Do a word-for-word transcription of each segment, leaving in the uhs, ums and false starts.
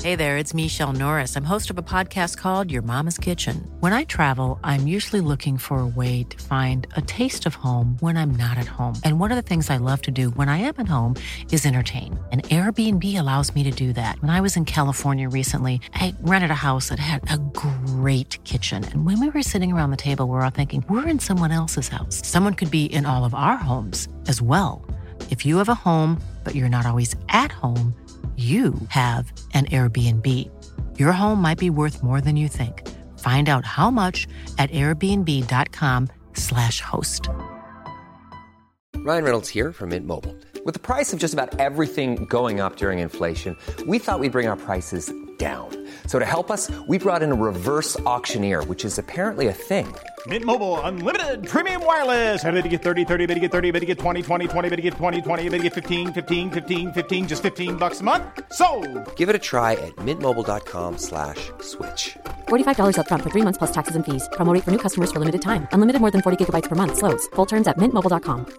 Hey there, it's Michelle Norris. I'm host of a podcast called Your Mama's Kitchen. When I travel, I'm usually looking for a way to find a taste of home when I'm not at home. And one of the things I love to do when I am at home is entertain. And Airbnb allows me to do that. When I was in California recently, I rented a house that had a great kitchen. And when we were sitting around the table, we were all thinking, we're in someone else's house. Someone could be in all of our homes as well. If you have a home, but you're not always at home, you have an Airbnb. Your home might be worth more than you think. Find out how much at airbnb.com slash host. Ryan Reynolds here from Mint Mobile. With the price of just about everything going up during inflation, we thought we'd bring our prices down. So to help us, we brought in a reverse auctioneer, which is apparently a thing. Mint Mobile Unlimited Premium Wireless. How to get thirty, thirty, how to get thirty, how to get twenty, twenty, twenty, how to get twenty, twenty, how to get fifteen, fifteen, fifteen, fifteen, just fifteen bucks a month? Sold! Give it a try at mintmobile.com slash switch. forty-five dollars up front for three months plus taxes and fees. Promo rate for new customers for limited time. Unlimited more than forty gigabytes per month. Slows full terms at mint mobile dot com.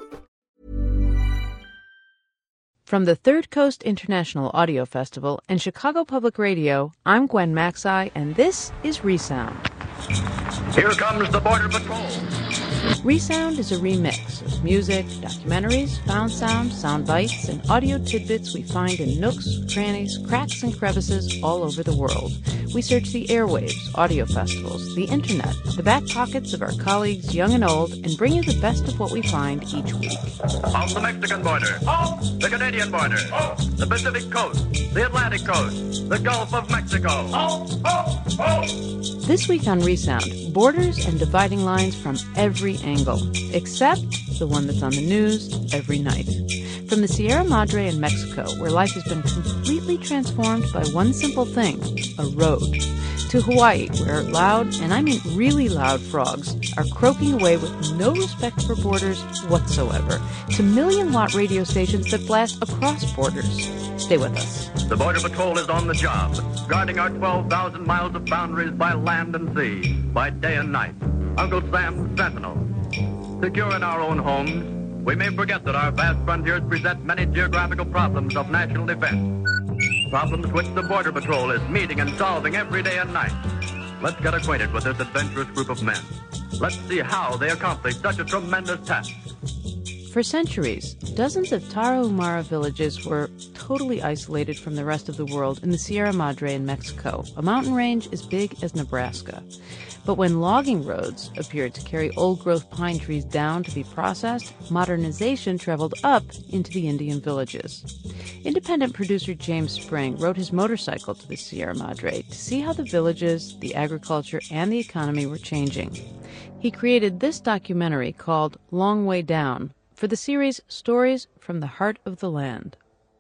From the Third Coast International Audio Festival and Chicago Public Radio, I'm Gwen Macsai, and this is Resound. Here comes the Border Patrol. Resound is a remix of music, documentaries, found sound, sound bites, and audio tidbits we find in nooks, crannies, cracks, and crevices all over the world. We search the airwaves, audio festivals, the internet, the back pockets of our colleagues, young and old, and bring you the best of what we find each week. Off the Mexican border, the Canadian border, the Pacific coast, the Atlantic coast, the Gulf of Mexico. This week on Resound, borders and dividing lines from every angle, except the one that's on the news every night. From the Sierra Madre in Mexico, where life has been completely transformed by one simple thing, a road, to Hawaii, where loud, and I mean really loud frogs, are croaking away with no respect for borders whatsoever, to million-watt radio stations that blast across borders. Stay with us. The Border Patrol is on the job, guarding our twelve thousand miles of boundaries by land and sea, by day and night. Uncle Sam's Sentinel. Secure in our own homes, we may forget that our vast frontiers present many geographical problems of national defense. Problems which the Border Patrol is meeting and solving every day and night. Let's get acquainted with this adventurous group of men. Let's see how they accomplish such a tremendous task. For centuries, dozens of Tarahumara villages were totally isolated from the rest of the world in the Sierra Madre in Mexico, a mountain range as big as Nebraska. But when logging roads appeared to carry old-growth pine trees down to be processed, modernization traveled up into the Indian villages. Independent producer James Spring rode his motorcycle to the Sierra Madre to see how the villages, the agriculture, and the economy were changing. He created this documentary called Long Way Down for the series Stories from the Heart of the Land.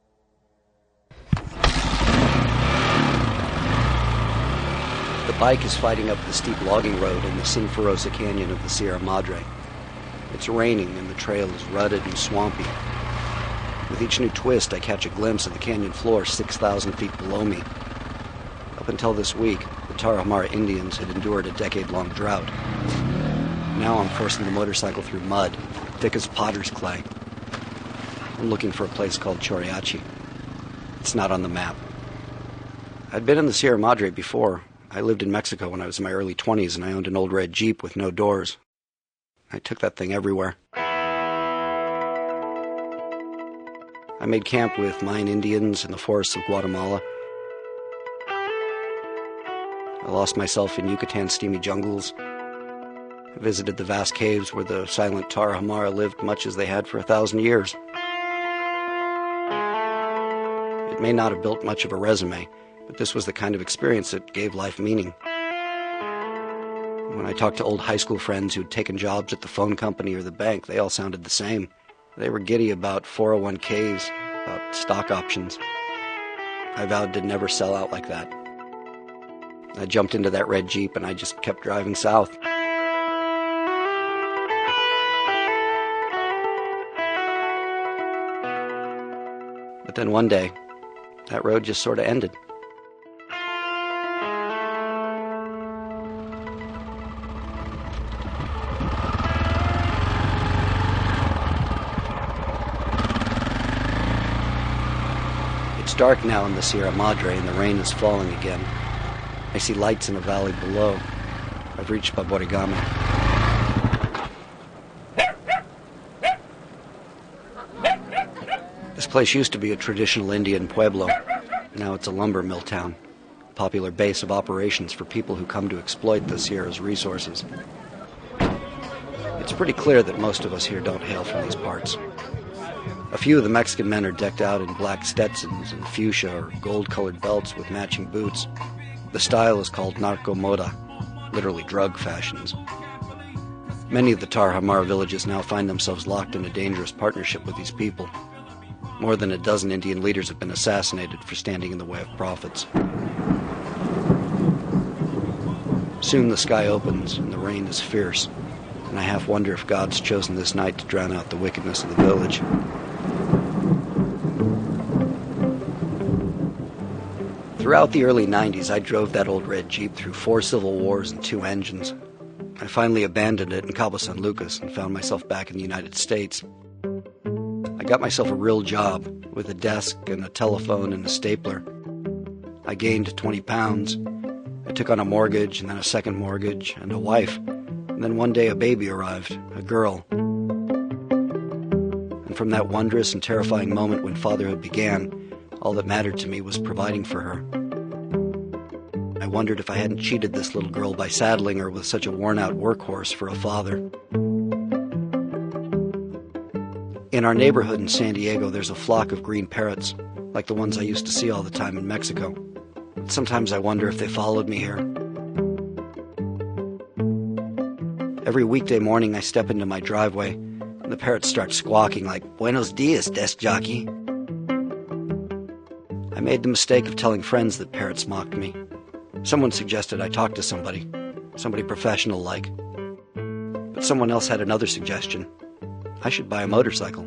The bike is fighting up the steep logging road in the Sinfarosa Canyon of the Sierra Madre. It's raining and the trail is rutted and swampy. With each new twist, I catch a glimpse of the canyon floor six thousand feet below me. Up until this week, the Tarahumara Indians had endured a decade-long drought. Now I'm forcing the motorcycle through mud, thick as potter's clay. I'm looking for a place called Choriachi. It's not on the map. I'd been in the Sierra Madre before. I lived in Mexico when I was in my early twenties, and I owned an old red Jeep with no doors. I took that thing everywhere. I made camp with Mayan Indians in the forests of Guatemala. I lost myself in Yucatan's steamy jungles. I visited the vast caves where the silent Tarahumara lived much as they had for a thousand years. It may not have built much of a resume, but this was the kind of experience that gave life meaning. When I talked to old high school friends who'd taken jobs at the phone company or the bank, they all sounded the same. They were giddy about four oh one k's, about stock options. I vowed to never sell out like that. I jumped into that red Jeep and I just kept driving south. But then one day, that road just sort of ended. dark now in the Sierra Madre and the rain is falling again. I see lights in a valley below. I've reached Baborigame. This place used to be a traditional Indian pueblo. Now it's a lumber mill town, a popular base of operations for people who come to exploit the Sierra's resources. It's pretty clear that most of us here don't hail from these parts. A few of the Mexican men are decked out in black Stetsons and fuchsia or gold-colored belts with matching boots. The style is called narco moda, literally drug fashions. Many of the Tarahumara villages now find themselves locked in a dangerous partnership with these people. More than a dozen Indian leaders have been assassinated for standing in the way of profits. Soon the sky opens and the rain is fierce, and I half wonder if God's chosen this night to drown out the wickedness of the village. Throughout the early nineties, I drove that old red Jeep through four civil wars and two engines. I finally abandoned it in Cabo San Lucas and found myself back in the United States. I got myself a real job with a desk and a telephone and a stapler. I gained twenty pounds. I took on a mortgage and then a second mortgage and a wife. And then one day a baby arrived, a girl. And from that wondrous and terrifying moment when fatherhood began, all that mattered to me was providing for her. I wondered if I hadn't cheated this little girl by saddling her with such a worn-out workhorse for a father. In our neighborhood in San Diego, there's a flock of green parrots, like the ones I used to see all the time in Mexico. Sometimes I wonder if they followed me here. Every weekday morning I step into my driveway, and the parrots start squawking like, "Buenos dias, desk jockey." I made the mistake of telling friends that parrots mocked me. Someone suggested I talk to somebody, somebody professional-like. But someone else had another suggestion. I should buy a motorcycle.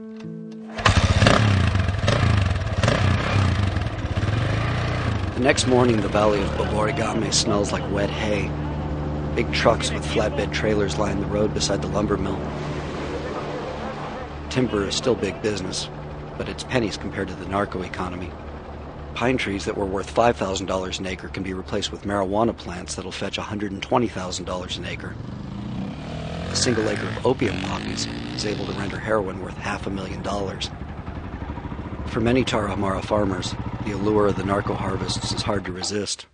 The next morning, the valley of Baborigame smells like wet hay. Big trucks with flatbed trailers line the road beside the lumber mill. Timber is still big business, but it's pennies compared to the narco economy. Pine trees that were worth five thousand dollars an acre can be replaced with marijuana plants that'll fetch one hundred twenty thousand dollars an acre. A single acre of opium poppies is able to render heroin worth half a million dollars. For many Tarahumara farmers, the allure of the narco harvests is hard to resist.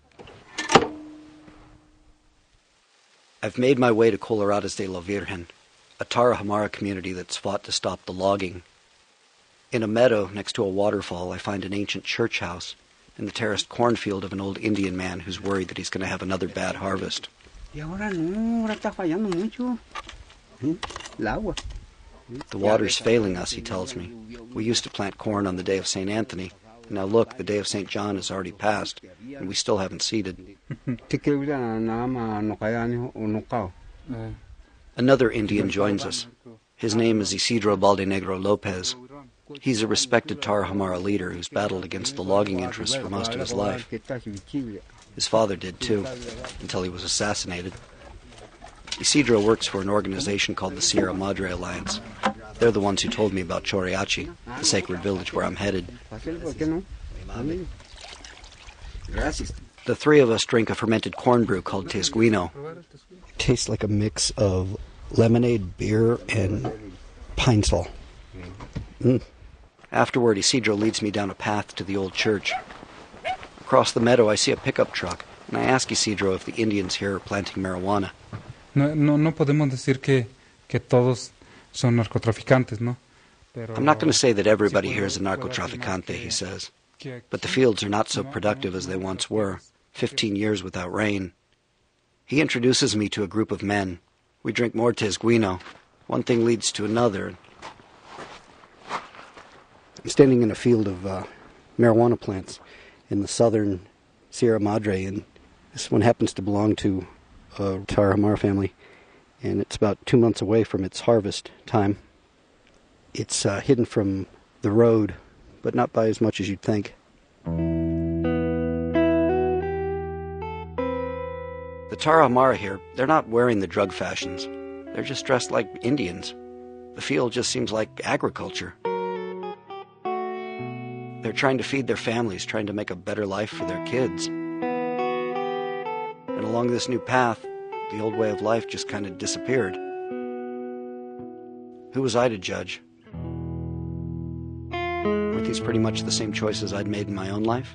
I've made my way to Coloradas de la Virgen, a Tarahumara community that's fought to stop the logging. In a meadow next to a waterfall, I find an ancient church house and the terraced cornfield of an old Indian man who's worried that he's going to have another bad harvest. The water's failing us, he tells me. We used to plant corn on the day of Saint Anthony. And now look, the day of Saint John has already passed, and we still haven't seeded. Another Indian joins us. His name is Isidro Baldenegro Lopez. He's a respected Tarahumara leader who's battled against the logging interests for most of his life. His father did too, until he was assassinated. Isidro works for an organization called the Sierra Madre Alliance. They're the ones who told me about Choreachi, the sacred village where I'm headed. The three of us drink a fermented corn brew called Tesguino. It tastes like a mix of lemonade, beer, and pine sol. Mm. Afterward, Isidro leads me down a path to the old church. Across the meadow, I see a pickup truck, and I ask Isidro if the Indians here are planting marijuana. No, no, no podemos decir que, que todos son narcotraficantes, ¿no? I'm not going to say that everybody here is a narcotraficante, he says. But the fields are not so productive as they once were. Fifteen years without rain. He introduces me to a group of men. We drink more Tesguino. One thing leads to another. I'm standing in a field of uh, marijuana plants in the southern Sierra Madre, and this one happens to belong to a Tarahumara family, and it's about two months away from its harvest time. It's uh, hidden from the road, but not by as much as you'd think. The Tarahumara here, they're not wearing the drug fashions. They're just dressed like Indians. The field just seems like agriculture. They're trying to feed their families, trying to make a better life for their kids. And along this new path, the old way of life just kind of disappeared. Who was I to judge? Weren't these pretty much the same choices I'd made in my own life?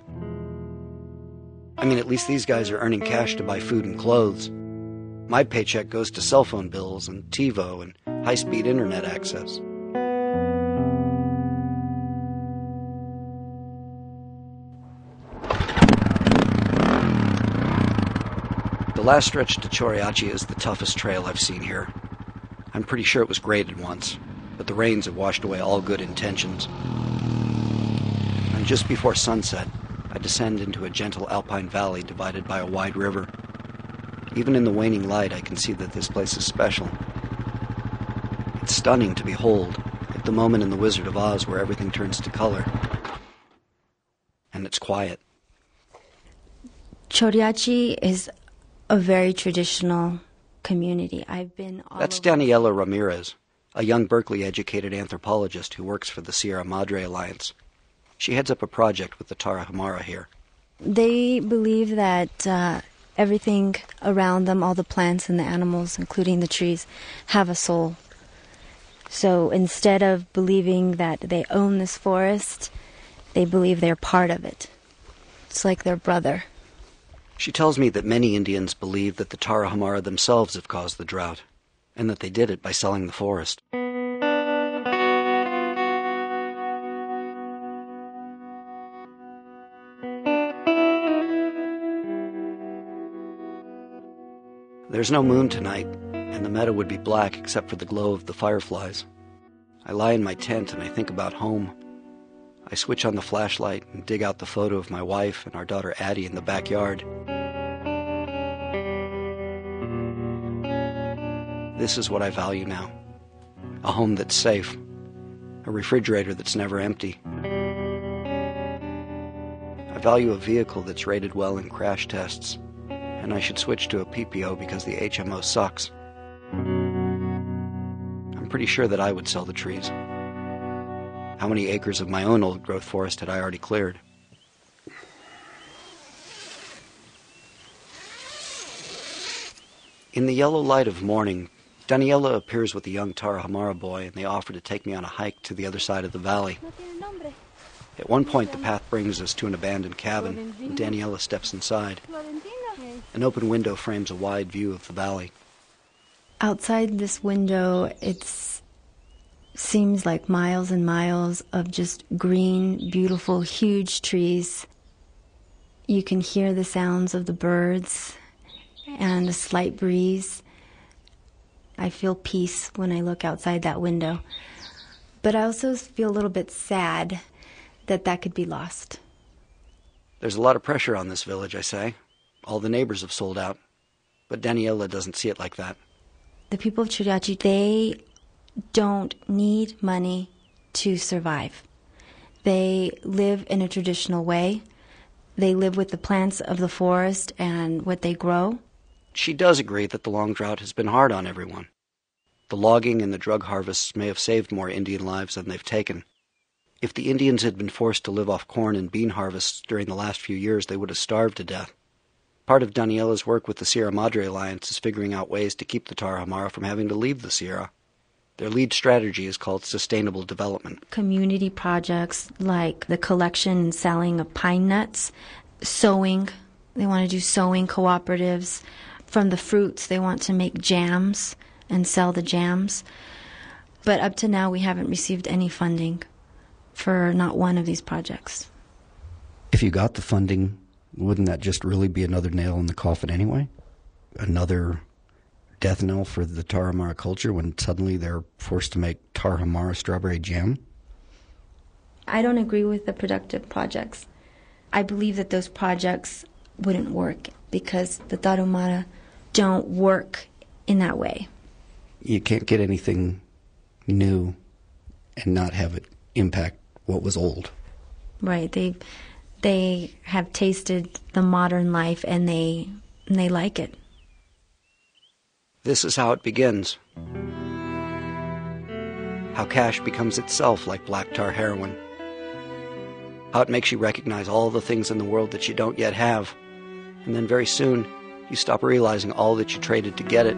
I mean, at least these guys are earning cash to buy food and clothes. My paycheck goes to cell phone bills and TiVo and high-speed internet access. The last stretch to Choriachi is the toughest trail I've seen here. I'm pretty sure it was graded once, but the rains have washed away all good intentions. And just before sunset, I descend into a gentle alpine valley divided by a wide river. Even in the waning light, I can see that this place is special. It's stunning to behold, like the moment in The Wizard of Oz where everything turns to color. And it's quiet. Choriachi is a very traditional community. I've been all That's over... Daniela Ramirez, a young Berkeley-educated anthropologist who works for the Sierra Madre Alliance. She heads up a project with the Tarahumara here. They believe that uh, everything around them, all the plants and the animals, including the trees, have a soul. So instead of believing that they own this forest, they believe they're part of it. It's like their brother. She tells me that many Indians believe that the Tarahumara themselves have caused the drought, and that they did it by selling the forest. There's no moon tonight, and the meadow would be black except for the glow of the fireflies. I lie in my tent and I think about home. I switch on the flashlight and dig out the photo of my wife and our daughter Addie in the backyard. This is what I value now. A home that's safe. A refrigerator that's never empty. I value a vehicle that's rated well in crash tests. And I should switch to a P P O because the H M O sucks. I'm pretty sure that I would sell the trees. How many acres of my own old-growth forest had I already cleared? In the yellow light of morning, Daniela appears with a young Tarahumara boy, and they offer to take me on a hike to the other side of the valley. At one point, the path brings us to an abandoned cabin, and Daniela steps inside. An open window frames a wide view of the valley. Outside this window, it seems like miles and miles of just green, beautiful, huge trees. You can hear the sounds of the birds and a slight breeze. I feel peace when I look outside that window. But I also feel a little bit sad that that could be lost. There's a lot of pressure on this village, I say. All the neighbors have sold out. But Daniela doesn't see it like that. The people of Choriachi, they don't need money to survive. They live in a traditional way. They live with the plants of the forest and what they grow. She does agree that the long drought has been hard on everyone. The logging and the drug harvests may have saved more Indian lives than they've taken. If the Indians had been forced to live off corn and bean harvests during the last few years, they would have starved to death. Part of Daniela's work with the Sierra Madre Alliance is figuring out ways to keep the Tarahumara from having to leave the Sierra. Their lead strategy is called sustainable development. Community projects like the collection and selling of pine nuts, sewing. They want to do sewing cooperatives. From the fruits, they want to make jams and sell the jams. But up to now, we haven't received any funding for not one of these projects. If you got the funding, wouldn't that just really be another nail in the coffin anyway? Another death knell for the Tarahumara culture when suddenly they're forced to make Tarahumara strawberry jam? I don't agree with the productive projects. I believe that those projects wouldn't work because the Tarahumara don't work in that way. You can't get anything new and not have it impact what was old. Right. They they have tasted the modern life and they and they like it. This is how it begins. How cash becomes itself like black tar heroin. how it makes you recognize all the things in the world that you don't yet have. And then very soon, you stop realizing all that you traded to get it.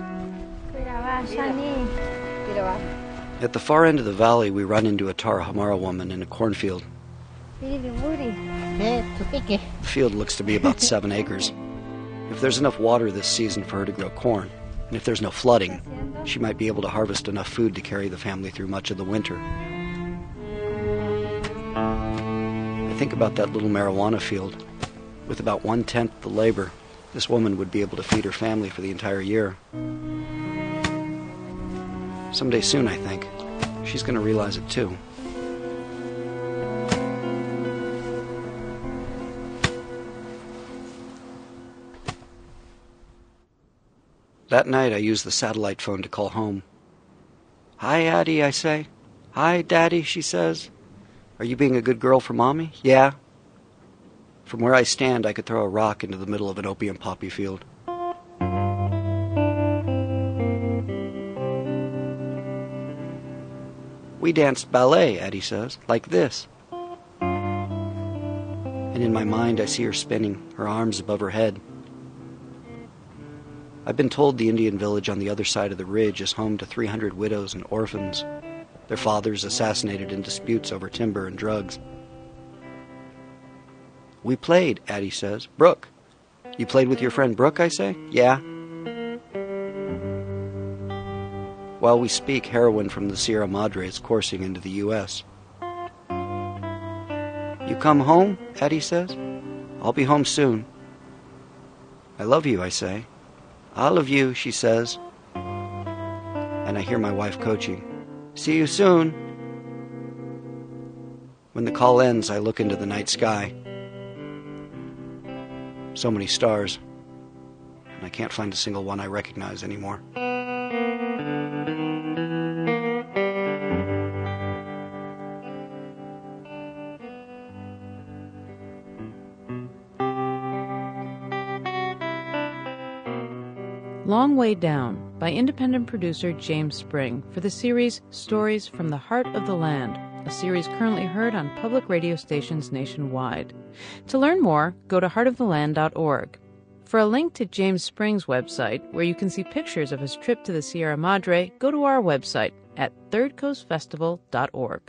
At the far end of the valley, we run into a Tarahumara woman in a cornfield. The field looks to be about seven acres. If there's enough water this season for her to grow corn, and if there's no flooding, she might be able to harvest enough food to carry the family through much of the winter. I think about that little marijuana field. With about one-tenth the labor, this woman would be able to feed her family for the entire year. Someday soon, I think, she's going to realize it too. That night, I used the satellite phone to call home. "Hi, Addie," I say. "Hi, Daddy," she says. "Are you being a good girl for Mommy?" "Yeah." From where I stand, I could throw a rock into the middle of an opium poppy field. "We danced ballet," Addie says, "like this." And in my mind, I see her spinning, her arms above her head. I've been told the Indian village on the other side of the ridge is home to three hundred widows and orphans, their fathers assassinated in disputes over timber and drugs. "We played," Addie says. "Brooke." "You played with your friend Brooke," I say. "Yeah." While we speak, heroin from the Sierra Madre is coursing into the U S "You come home?" Addie says. "I'll be home soon." "I love you," I say. "I love you," she says. And I hear my wife coaching, "See you soon." When the call ends, I look into the night sky. So many stars, and I can't find a single one I recognize anymore. Long Way Down by independent producer James Spring for the series Stories from the Heart of the Land, a series currently heard on public radio stations nationwide. To learn more, go to heart of the land dot org. For a link to James Spring's website, where you can see pictures of his trip to the Sierra Madre, go to our website at third coast festival dot org.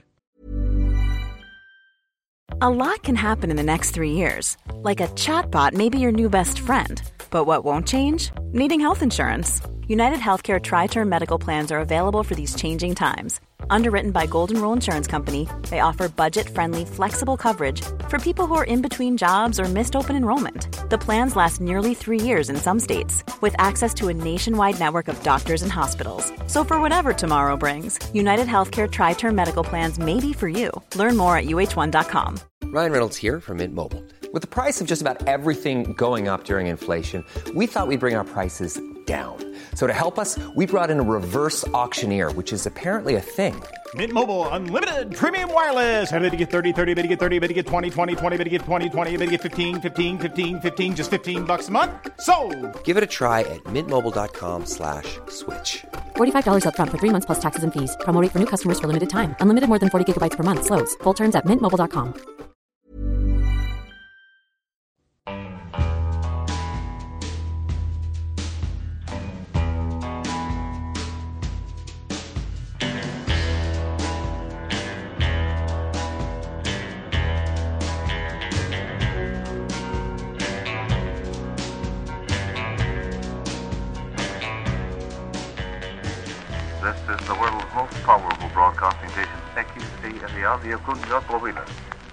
A lot can happen in the next three years. Like a chatbot may be your new best friend. But what won't change? Needing health insurance. United Healthcare Tri-Term Medical Plans are available for these changing times. Underwritten by Golden Rule Insurance Company, they offer budget-friendly, flexible coverage for people who are in between jobs or missed open enrollment. The plans last nearly three years in some states, with access to a nationwide network of doctors and hospitals. So for whatever tomorrow brings, United Healthcare Tri-Term Medical Plans may be for you. Learn more at U H one dot com. Ryan Reynolds here from Mint Mobile. With the price of just about everything going up during inflation, we thought we'd bring our prices down. So to help us, we brought in a reverse auctioneer, which is apparently a thing. Mint Mobile Unlimited Premium Wireless. How to get thirty, thirty, how to get thirty, how to get twenty, twenty, twenty, how to get twenty, twenty, how to get fifteen, fifteen, fifteen, fifteen, just fifteen bucks a month? Sold! Give it a try at mintmobile.com slash switch. forty-five dollars up front for three months plus taxes and fees. Promo rate for new customers for limited time. Unlimited more than forty gigabytes per month. Slows full terms at mint mobile dot com. This is the world's most powerful broadcasting station, X C S A R, Bovina.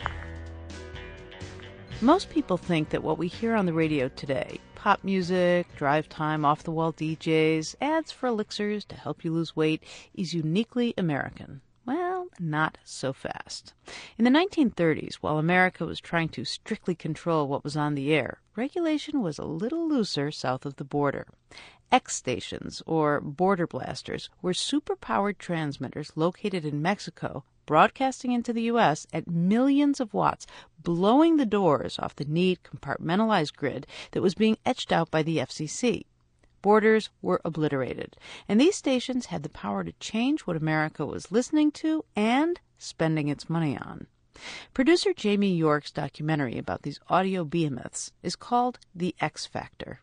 Most people think that what we hear on the radio today, pop music, drive time, off-the-wall D Js, ads for elixirs to help you lose weight, is uniquely American. Well, not so fast. In the nineteen thirties, while America was trying to strictly control what was on the air, regulation was a little looser south of the border. X stations, or border blasters, were super-powered transmitters located in Mexico, broadcasting into the U S at millions of watts, blowing the doors off the neat, compartmentalized grid that was being etched out by the F C C. Borders were obliterated, and these stations had the power to change what America was listening to and spending its money on. Producer Jamie York's documentary about these audio behemoths is called The X Factor.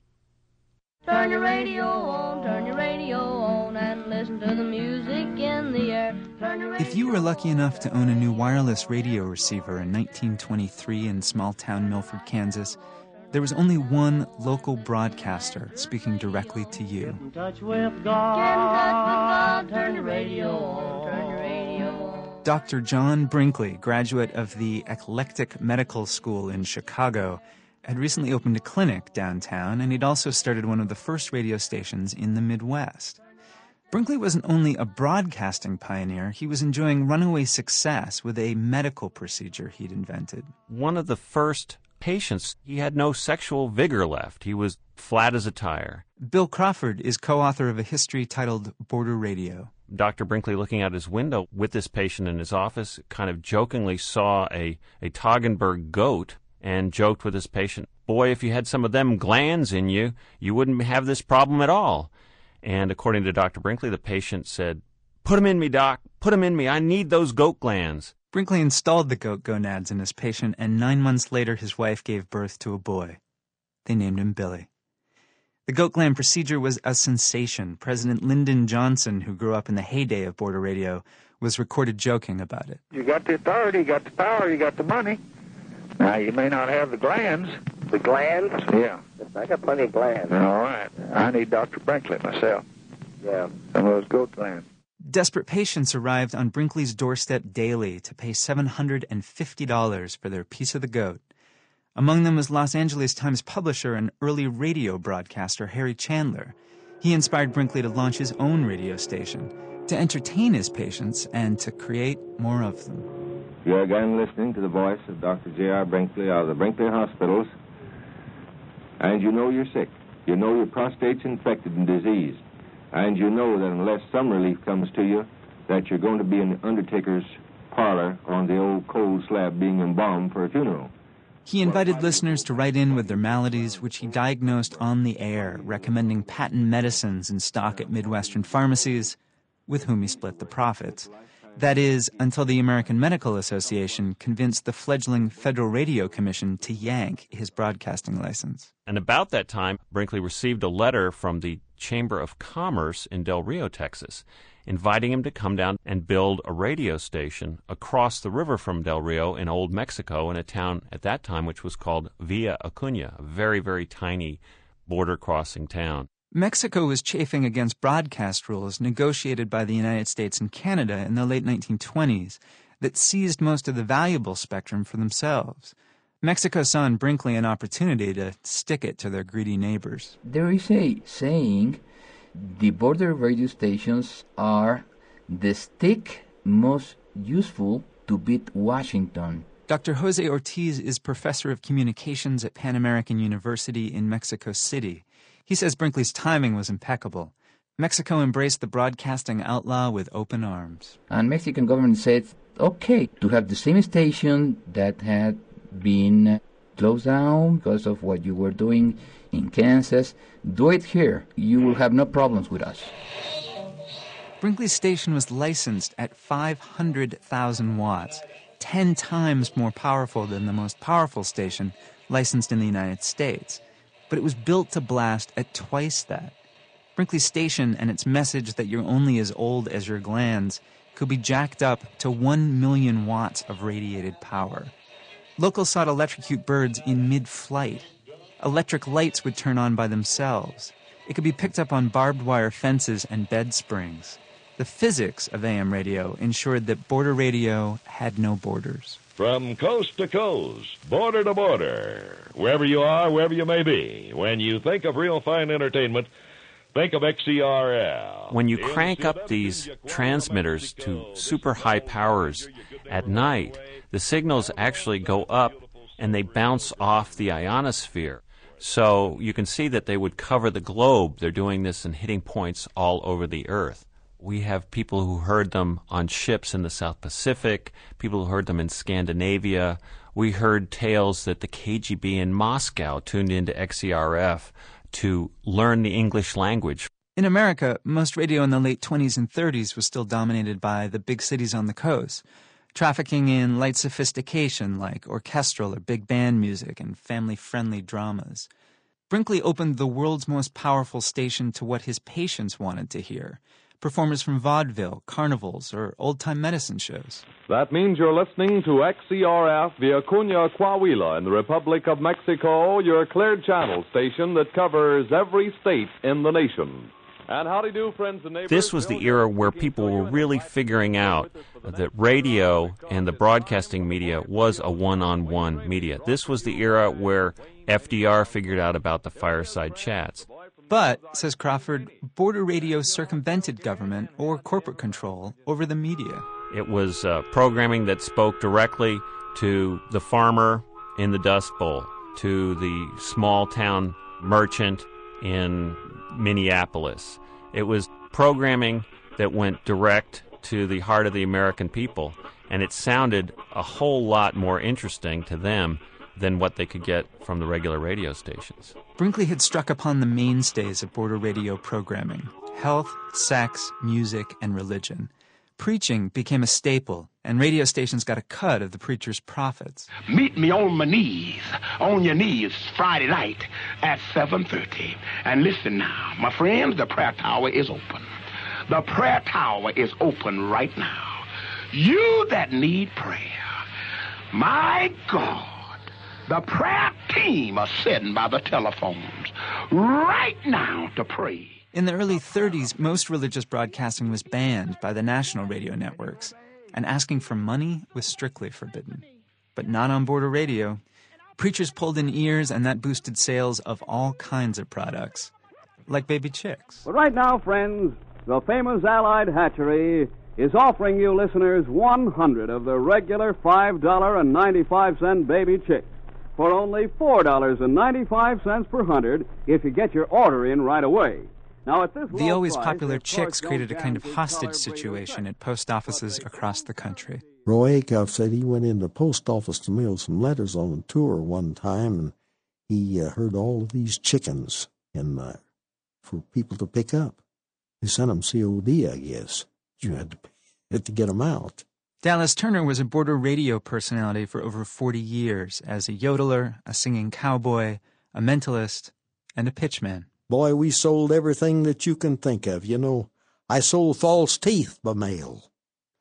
Turn your radio on, turn your radio on, and listen to the music in the air. Turn your radio If you were lucky enough to own a new wireless radio receiver in nineteen twenty-three in small-town Milford, Kansas, there was only one local broadcaster speaking directly to you. Get in touch with God. Get in touch with God. Turn your radio on, turn your radio on. Doctor John Brinkley, graduate of the Eclectic Medical School in Chicago, had recently opened a clinic downtown, and he'd also started one of the first radio stations in the Midwest. Brinkley wasn't only a broadcasting pioneer, he was enjoying runaway success with a medical procedure he'd invented. One of the first patients, he had no sexual vigor left. He was flat as a tire. Bill Crawford is co-author of a history titled Border Radio. Doctor Brinkley, looking out his window with this patient in his office, kind of jokingly saw a, a Toggenburg goat and joked with his patient, boy, if you had some of them glands in you, you wouldn't have this problem at all. And according to Doctor Brinkley, the patient said, put 'em in me, doc, put 'em in me, I need those goat glands. Brinkley installed the goat gonads in his patient, and nine months later his wife gave birth to a boy. They named him Billy. The goat gland procedure was a sensation. President Lyndon Johnson, who grew up in the heyday of border radio, was recorded joking about it. You got the authority, you got the power, you got the money. Now, you may not have the glands. The glands? Yeah. I got plenty of glands. All right. I need Doctor Brinkley myself. Yeah. Some of those goat glands. Desperate patients arrived on Brinkley's doorstep daily to pay seven hundred fifty dollars for their piece of the goat. Among them was Los Angeles Times publisher and early radio broadcaster Harry Chandler. He inspired Brinkley to launch his own radio station, to entertain his patients, and to create more of them. You're again listening to the voice of Doctor J R. Brinkley of the Brinkley Hospitals, and you know you're sick. You know your prostate's infected and diseased, and you know that unless some relief comes to you, that you're going to be in the undertaker's parlor on the old cold slab being embalmed for a funeral. He invited listeners to write in with their maladies, which he diagnosed on the air, recommending patent medicines in stock at Midwestern pharmacies, with whom he split the profits. That is, until the American Medical Association convinced the fledgling Federal Radio Commission to yank his broadcasting license. And about that time, Brinkley received a letter from the Chamber of Commerce in Del Rio, Texas, inviting him to come down and build a radio station across the river from Del Rio in Old Mexico, in a town at that time which was called Villa Acuña, a very, very tiny border-crossing town. Mexico was chafing against broadcast rules negotiated by the United States and Canada in the late nineteen twenties that seized most of the valuable spectrum for themselves. Mexico saw in Brinkley an opportunity to stick it to their greedy neighbors. There is a saying, the border radio stations are the stick most useful to beat Washington. Doctor Jose Ortiz is professor of communications at Pan American University in Mexico City. He says Brinkley's timing was impeccable. Mexico embraced the broadcasting outlaw with open arms. And Mexican government said, okay, to have the same station that had been closed down because of what you were doing in Kansas, do it here. You will have no problems with us. Brinkley's station was licensed at five hundred thousand watts, ten times more powerful than the most powerful station licensed in the United States. But it was built to blast at twice that. Brinkley's station and its message that you're only as old as your glands could be jacked up to one million watts of radiated power. Locals sought electrocute birds in mid-flight. Electric lights would turn on by themselves. It could be picked up on barbed wire fences and bed springs. The physics of A M radio ensured that border radio had no borders. From coast to coast, border to border, wherever you are, wherever you may be, when you think of real fine entertainment, think of X C R L. When you crank up these transmitters to super high powers at night, the signals actually go up and they bounce off the ionosphere. So you can see that they would cover the globe. They're doing this and hitting points all over the earth. We have people who heard them on ships in the South Pacific, people who heard them in Scandinavia. We heard tales that the K G B in Moscow tuned into X C R F to learn the English language. In America, most radio in the late twenties and thirties was still dominated by the big cities on the coast. trafficking in light sophistication like orchestral or big band music and family-friendly dramas. Brinkley opened the world's most powerful station to what his patients wanted to hear, performers from vaudeville, carnivals, or old-time medicine shows. That means you're listening to X C R F Vicuña Coahuila in the Republic of Mexico, your cleared channel station that covers every state in the nation. And howdy do, friends and neighbors. This was the era where people were really figuring out that radio and the broadcasting media was a one-on-one media. This was the era where F D R figured out about the fireside chats. But, says Crawford, border radio circumvented government or corporate control over the media. It was uh, programming that spoke directly to the farmer in the Dust Bowl, to the small-town merchant in Minneapolis. It was programming that went direct to the heart of the American people, and it sounded a whole lot more interesting to them than what they could get from the regular radio stations. Brinkley had struck upon the mainstays of border radio programming: health, sex, music, and religion. Preaching became a staple, and radio stations got a cut of the preacher's profits. Meet me on my knees, on your knees, Friday night at seven thirty. And listen now, my friends, the prayer tower is open. The prayer tower is open right now. You that need prayer, my God, the prayer team are sitting by the telephones right now to pray. In the early thirties, most religious broadcasting was banned by the national radio networks, and asking for money was strictly forbidden. But not on border radio. Preachers pulled in ears, and that boosted sales of all kinds of products, like baby chicks. But right now, friends, the famous Allied Hatchery is offering you listeners one hundred of the regular five dollars and ninety-five cents baby chicks for only four dollars and ninety-five cents per hundred if you get your order in right away. Now, at this the always price, popular chicks created a kind of hostage situation at post offices across the country. Roy Acuff said he went into the post office to mail some letters on a tour one time, and he uh, heard all of these chickens and uh, for people to pick up. They sent them C O D, I guess. You had to, had to get them out. Dallas Turner was a border radio personality for over forty years as a yodeler, a singing cowboy, a mentalist, and a pitchman. Boy, we sold everything that you can think of. You know, I sold false teeth by mail,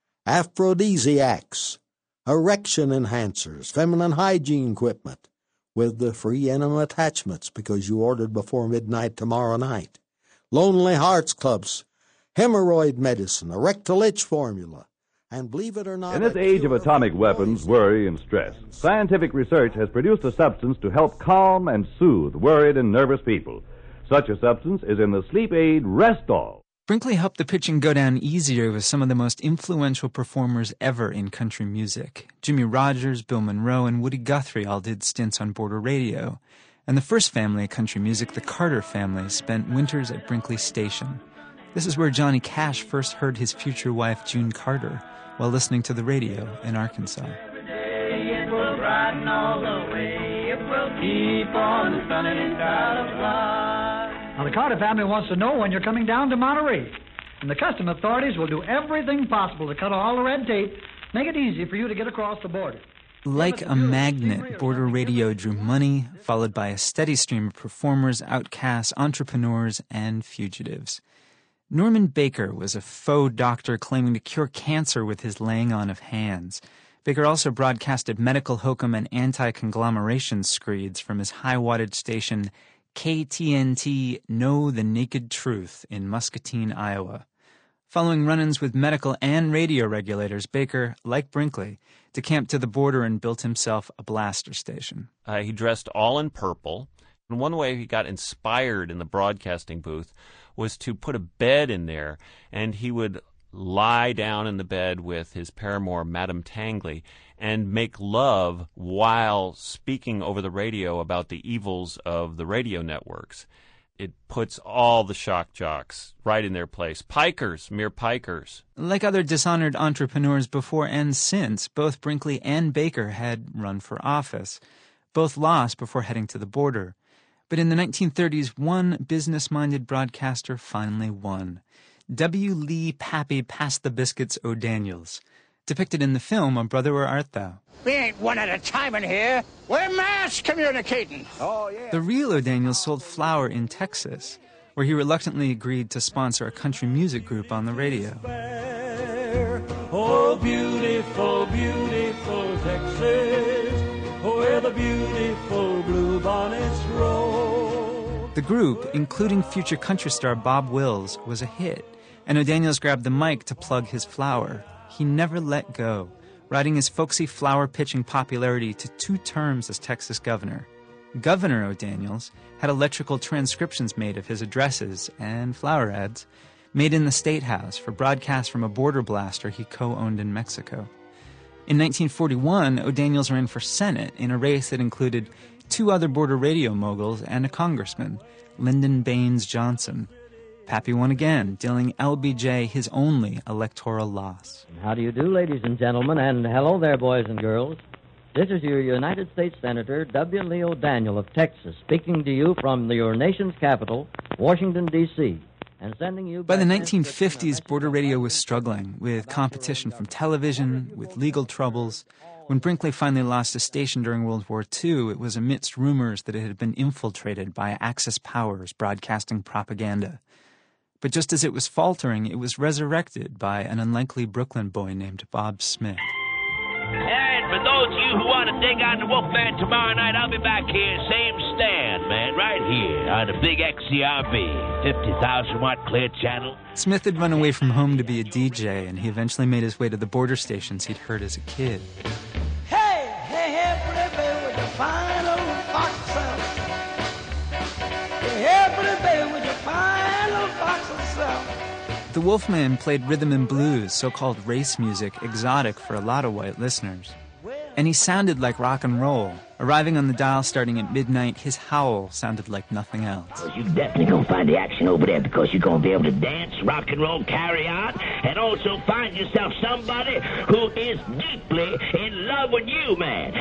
aphrodisiacs, erection enhancers, feminine hygiene equipment, with the free enema attachments because you ordered before midnight tomorrow night, Lonely Hearts Clubs, hemorrhoid medicine, erectile itch formula, and believe it or not... In this age of atomic weapons, worry, and stress, scientific research has produced a substance to help calm and soothe worried and nervous people. Such a substance is in the sleep aid Restall. Brinkley helped the pitching go down easier with some of the most influential performers ever in country music. Jimmy Rogers, Bill Monroe, and Woody Guthrie all did stints on border radio. And the first family of country music, the Carter family, spent winters at Brinkley Station. This is where Johnny Cash first heard his future wife, June Carter, while listening to the radio in Arkansas. Every day it will brighten all the way. It will keep on the sunny side of life. Now, the Carter family wants to know when you're coming down to Monterey. And the custom authorities will do everything possible to cut all the red tape, make it easy for you to get across the border. Like a magnet, border radio drew money, followed by a steady stream of performers, outcasts, entrepreneurs, and fugitives. Norman Baker was a faux doctor claiming to cure cancer with his laying on of hands. Baker also broadcasted medical hokum and anti-conglomeration screeds from his high-wattage station K T N T Know the Naked Truth in Muscatine, Iowa. Following run-ins with medical and radio regulators, Baker, like Brinkley, decamped to the border and built himself a blaster station. Uh, he dressed all in purple. And one way he got inspired in the broadcasting booth was to put a bed in there, and he would lie down in the bed with his paramour, Madame Tangley, and make love while speaking over the radio about the evils of the radio networks. It puts all the shock jocks right in their place. Pikers, mere pikers. Like other dishonored entrepreneurs before and since, both Brinkley and Baker had run for office. Both lost before heading to the border. But in the nineteen thirties, one business-minded broadcaster finally won. W. Lee Pappy Pass the Biscuits O'Daniels. depicted in the film A Brother Where Art Thou. We ain't one at a time in here. We're mass communicating. Oh, yeah. The real O'Daniel sold flour in Texas, where he reluctantly agreed to sponsor a country music group on the radio. Oh, beautiful, beautiful Texas, where the beautiful bluebonnets roll. The group, including future country star Bob Wills, was a hit, and O'Daniels grabbed the mic to plug his flour. He never let go, riding his folksy flower-pitching popularity to two terms as Texas governor. Governor O'Daniels had electrical transcriptions made of his addresses and flower ads, made in the State House for broadcast from a border blaster he co-owned in Mexico. In nineteen forty-one, O'Daniels ran for Senate in a race that included two other border radio moguls and a congressman, Lyndon Baines Johnson. Pappy won again, dealing L B J his only electoral loss. How do you do, ladies and gentlemen, and hello there, boys and girls. This is your United States Senator W. Leo Daniel of Texas, speaking to you from the, your nation's capital, Washington, D C, and sending you... By the nineteen fifties, border radio was struggling, with competition from television, with legal troubles. When Brinkley finally lost his station during World War Two, it was amidst rumors that it had been infiltrated by Axis powers broadcasting propaganda. But just as it was faltering, it was resurrected by an unlikely Brooklyn boy named Bob Smith. And for those of you who want to dig on the Wolfman tomorrow night, I'll be back here, same stand, man, right here on the big X C R B, fifty thousand watt clear channel. Smith had run away from home to be a D J, and he eventually made his way to the border stations he'd heard as a kid. Hey, hey, hey, pretty baby with your fine old fox sound. Hey, hey, pretty baby with your fine old fox sound. The Wolfman played rhythm and blues, so-called race music, exotic for a lot of white listeners. And he sounded like rock and roll. Arriving on the dial starting at midnight, his howl sounded like nothing else. Well, you're definitely going to find the action over there because you're going to be able to dance, rock and roll, carry on, and also find yourself somebody who is deeply in love with you, man.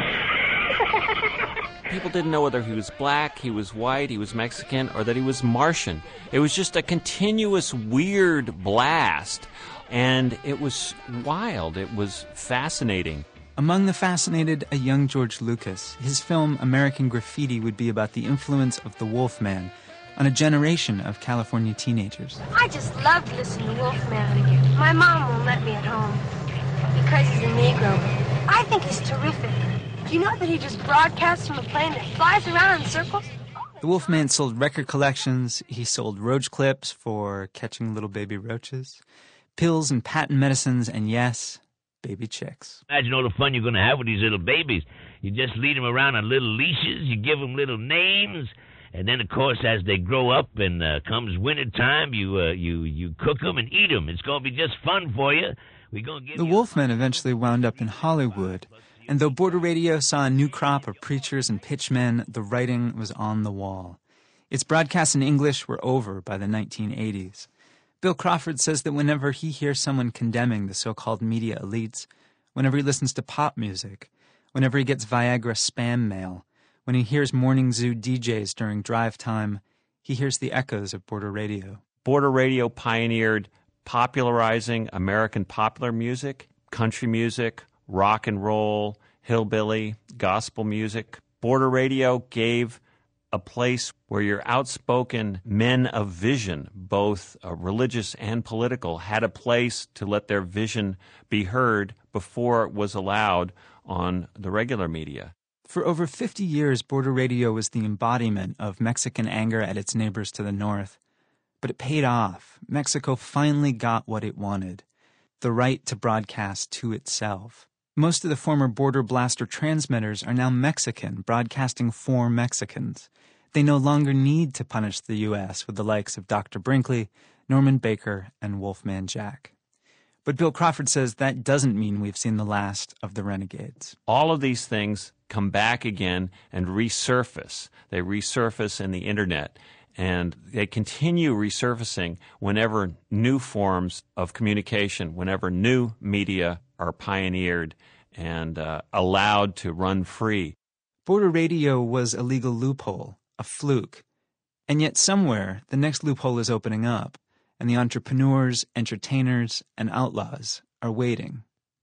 People didn't know whether he was black, he was white, he was Mexican, or that he was Martian. It was just a continuous weird blast, and it was wild. It was fascinating. Among the fascinated, a young George Lucas. His film American Graffiti would be about the influence of the Wolfman on a generation of California teenagers. I just love to listen to Wolfman. My mom won't let me at home because he's a Negro. I think he's terrific. Do you know that he just broadcasts from a plane that flies around in circles? The Wolfman sold record collections. He sold roach clips for catching little baby roaches, pills and patent medicines, and yes, baby chicks. Imagine all the fun you're going to have with these little babies. You just lead them around on little leashes, you give them little names, and then, of course, as they grow up and uh, comes winter time, you, uh, you, you cook them and eat them. It's going to be just fun for you. We're gonna give the you Wolfman eventually wound up in Hollywood, and though border radio saw a new crop of preachers and pitchmen, the writing was on the wall. Its broadcasts in English were over by the nineteen eighties. Bill Crawford says that whenever he hears someone condemning the so-called media elites, whenever he listens to pop music, whenever he gets Viagra spam mail, when he hears morning zoo D Js during drive time, he hears the echoes of border radio. Border radio pioneered popularizing American popular music, country music, rock and roll, hillbilly, gospel music. Border radio gave a place where your outspoken men of vision, both uh, religious and political, had a place to let their vision be heard before it was allowed on the regular media. For over fifty years, border radio was the embodiment of Mexican anger at its neighbors to the north. But it paid off. Mexico finally got what it wanted, the right to broadcast to itself. Most of the former border blaster transmitters are now Mexican, broadcasting for Mexicans. They no longer need to punish the U S with the likes of Doctor Brinkley, Norman Baker, and Wolfman Jack. But Bill Crawford says that doesn't mean we've seen the last of the renegades. All of these things come back again and resurface. They resurface in the Internet, and they continue resurfacing whenever new forms of communication, whenever new media are pioneered and uh, allowed to run free. Border radio was a legal loophole, a fluke. And yet somewhere, the next loophole is opening up, and the entrepreneurs, entertainers, and outlaws are waiting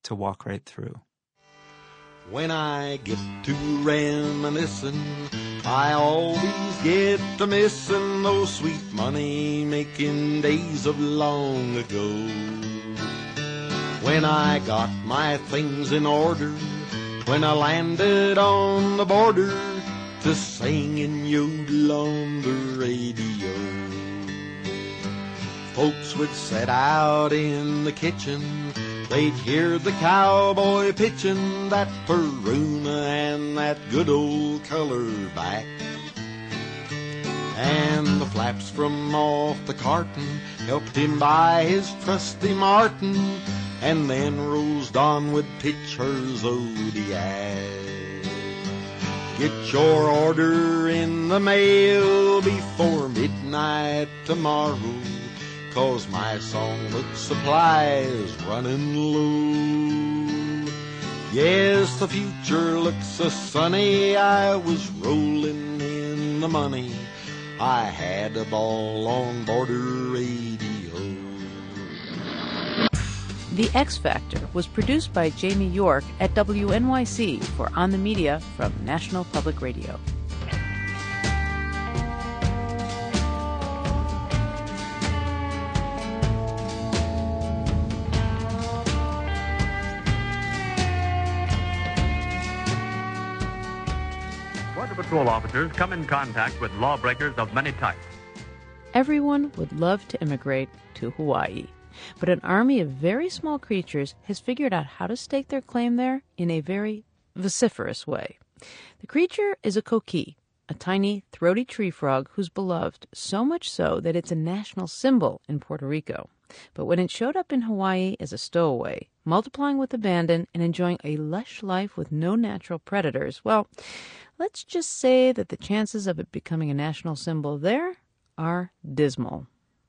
to walk right through. When I get to reminiscing, I always get to missing those sweet money-making days of long ago. When I got my things in order, when I landed on the border to sing and yodel on the radio. Folks would set out in the kitchen, they'd hear the cowboy pitching that Peruna and that good old color back. And the flaps from off the carton helped him buy his trusty Martin, and then Rose Dawn would pitch her Zodiac. Get your order in the mail before midnight tomorrow, 'cause my songbook supply is running low. Yes, the future looks so sunny, I was rolling in the money. I had a ball on border radio. The X Factor was produced by Jamie York at W N Y C for On the Media from National Public Radio. Border Patrol officers come in contact with lawbreakers of many types. Everyone would love to immigrate to Hawaii, but an army of very small creatures has figured out how to stake their claim there in a very vociferous way. The creature is a koki, a tiny, throaty tree frog who's beloved, so much so that it's a national symbol in Puerto Rico. But when it showed up in Hawaii as a stowaway, multiplying with abandon and enjoying a lush life with no natural predators, well, let's just say that the chances of it becoming a national symbol there are dismal.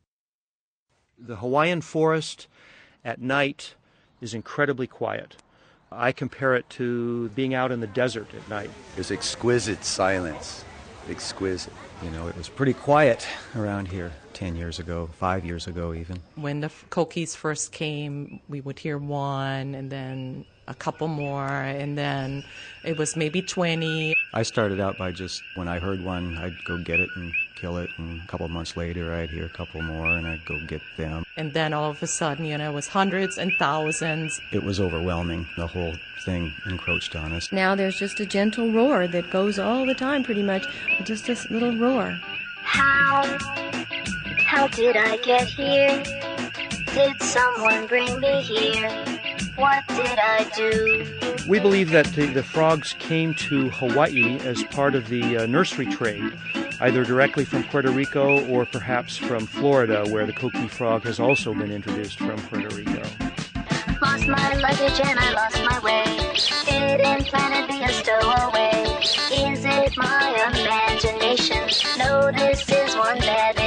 The Hawaiian forest at night is incredibly quiet. I compare it to being out in the desert at night. There's exquisite silence, exquisite. You know, it was pretty quiet around here ten years ago, five years ago even. When the Kokis first came, we would hear one and then a couple more, and then it was maybe twenty. I started out by just, when I heard one, I'd go get it and kill it, and a couple of months later I'd hear a couple more and I'd go get them. And then all of a sudden, you know, it was hundreds and thousands. It was overwhelming. The whole thing encroached on us. Now there's just a gentle roar that goes all the time pretty much, just this little roar. How, how did I get here? Did someone bring me here? What did I do? We believe that the, the frogs came to Hawaii as part of the uh, nursery trade, either directly from Puerto Rico or perhaps from Florida, where the koki frog has also been introduced from Puerto Rico. Lost my luggage and I lost my way. It implanted me a stowaway. Is it my imagination? No, this is one bad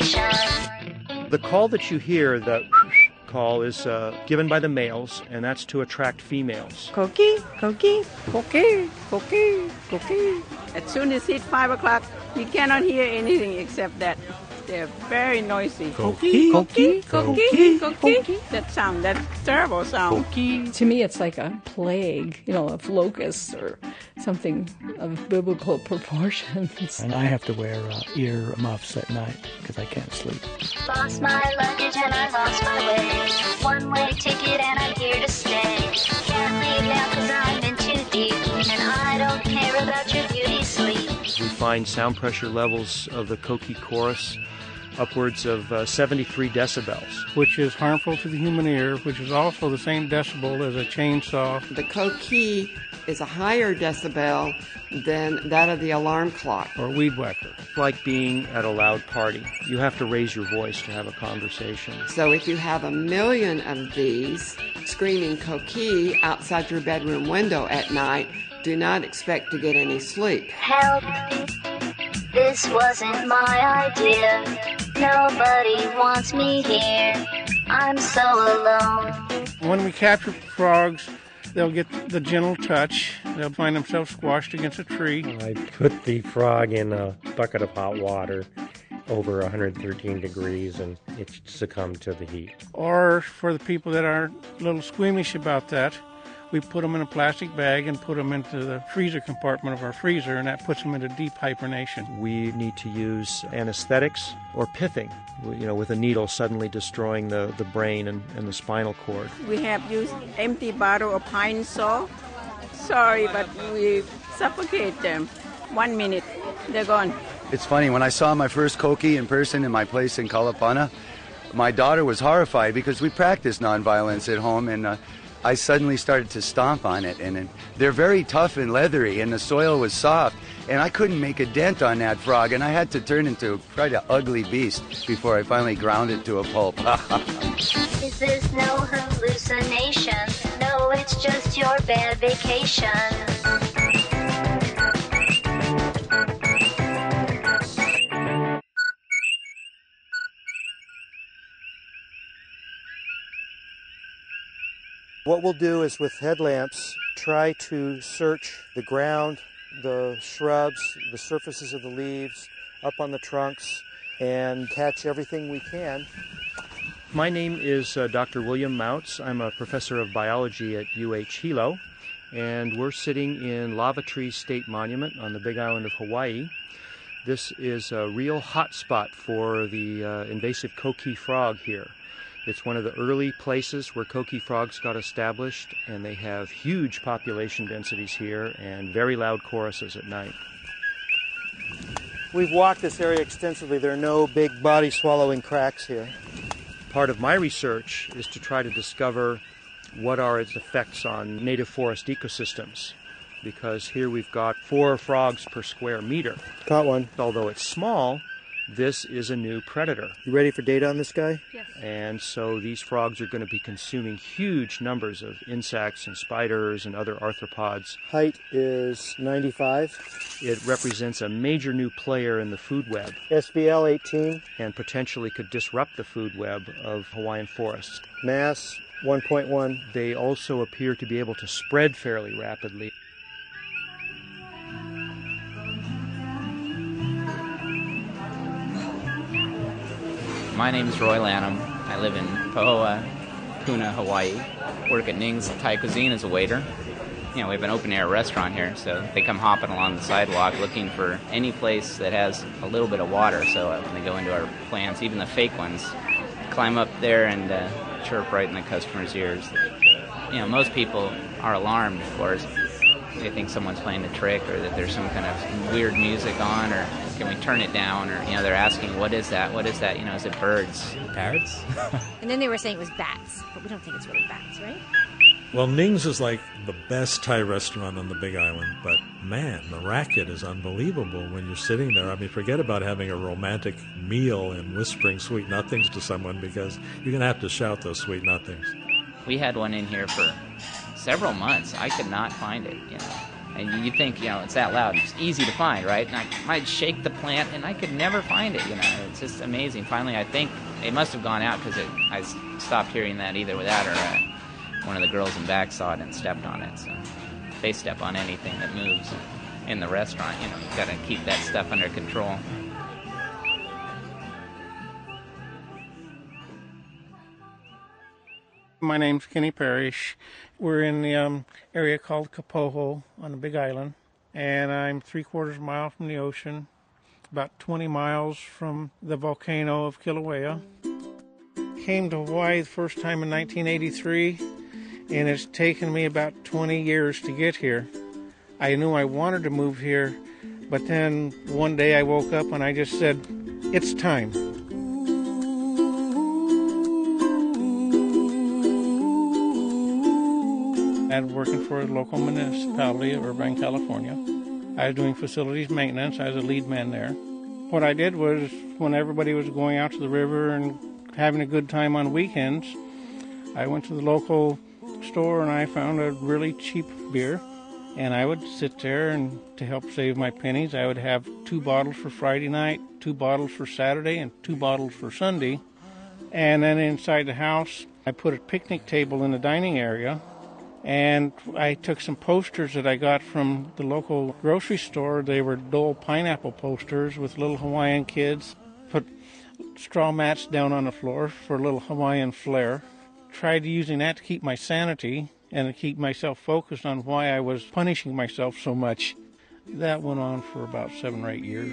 vacation. The call that you hear, the call, is uh, given by the males, and that's to attract females. Koki, koki, koki, koki, koki. As soon as it's five o'clock, you cannot hear anything except that. They're very noisy. Koki, koki, koki, koki. That sound, that terrible sound. Koki. To me, it's like a plague, you know, of locusts or something of biblical proportions. And I have to wear uh, ear muffs at night because I can't sleep. Lost my luggage and I lost my way. One-way ticket and I'm here to stay. Can't leave now because I'm in too deep. And I don't care about your beauty sleep. We find sound pressure levels of the koki chorus upwards of uh, seventy-three decibels. Which is harmful to the human ear, which is also the same decibel as a chainsaw. The koki is a higher decibel than that of the alarm clock. Or weed whacker. Like being at a loud party. You have to raise your voice to have a conversation. So if you have a million of these screaming koki outside your bedroom window at night, do not expect to get any sleep. Help! This wasn't my idea. Nobody wants me here. I'm so alone. When we capture frogs, they'll get the gentle touch. They'll find themselves squashed against a tree. I put the frog in a bucket of hot water over one hundred thirteen degrees and it succumbed to the heat. Or for the people that are a little squeamish about that, we put them in a plastic bag and put them into the freezer compartment of our freezer, and that puts them into deep hibernation. We need to use anesthetics or pithing, you know, with a needle suddenly destroying the, the brain and, and the spinal cord. We have used empty bottle of pine saw. Sorry, but we suffocate them. One minute, they're gone. It's funny, when I saw my first Koki in person in my place in Kalapana, my daughter was horrified because we practice nonviolence at home, and uh, I suddenly started to stomp on it, and, and they're very tough and leathery, and the soil was soft, and I couldn't make a dent on that frog, and I had to turn into quite an ugly beast before I finally ground it to a pulp. Is this no hallucination? No, it's just your bad vacation. What we'll do is with headlamps try to search the ground, the shrubs, the surfaces of the leaves, up on the trunks, and catch everything we can. My name is uh, Doctor William Mounts. I'm a professor of biology at U H Hilo, and we're sitting in Lava Tree State Monument on the Big Island of Hawaii. This is a real hot spot for the uh, invasive Koki frog here. It's one of the early places where Koki frogs got established, and they have huge population densities here and very loud choruses at night. We've walked this area extensively. There are no big body-swallowing cracks here. Part of my research is to try to discover what are its effects on native forest ecosystems, because here we've got four frogs per square meter. Caught one. Although it's small, this is a new predator. You ready for data on this guy? Yes. And so these frogs are going to be consuming huge numbers of insects and spiders and other arthropods. Height is ninety-five. It represents a major new player in the food web. S B L eighteen. And potentially could disrupt the food web of Hawaiian forests. Mass one point one. They also appear to be able to spread fairly rapidly. My name is Roy Lanham. I live in Pahoa, Puna, Hawaii. Work at Ning's Thai Cuisine as a waiter. You know, we have an open-air restaurant here, so they come hopping along the sidewalk looking for any place that has a little bit of water. So uh, when they go into our plants, even the fake ones, climb up there and uh, chirp right in the customer's ears. You know, most people are alarmed, of course. They think someone's playing a trick or that there's some kind of weird music on, or can we turn it down, or, you know, they're asking, what is that? What is that? You know, is it birds? Parrots? And then they were saying it was bats, but we don't think it's really bats, right? Well, Ning's is like the best Thai restaurant on the Big Island, but man, the racket is unbelievable when you're sitting there. I mean, forget about having a romantic meal and whispering sweet nothings to someone, because you're going to have to shout those sweet nothings. We had one in here for several months. I could not find it, you know. And you think, you know, it's that loud. It's easy to find, right? And I might shake the plant, and I could never find it, you know. It's just amazing. Finally, I think it must have gone out, because I stopped hearing that either with that or uh, one of the girls in back saw it and stepped on it. So if they step on anything that moves in the restaurant, you know, you've got to keep that stuff under control. My name's Kenny Parrish. We're in the um, area called Kapoho on the Big Island, and I'm three quarters of a mile from the ocean, about twenty miles from the volcano of Kilauea. Came to Hawaii the first time in nineteen eighty-three, and it's taken me about twenty years to get here. I knew I wanted to move here, but then one day I woke up and I just said, it's time. I was working for a local municipality of Irvine, California. I was doing facilities maintenance. I was a lead man there. What I did was, when everybody was going out to the river and having a good time on weekends, I went to the local store and I found a really cheap beer. And I would sit there, and to help save my pennies, I would have two bottles for Friday night, two bottles for Saturday, and two bottles for Sunday. And then inside the house, I put a picnic table in the dining area. And I took some posters that I got from the local grocery store. They were Dole pineapple posters with little Hawaiian kids. put straw mats down on the floor for a little Hawaiian flair. Tried using that to keep my sanity and to keep myself focused on why I was punishing myself so much. That went on for about seven or eight years.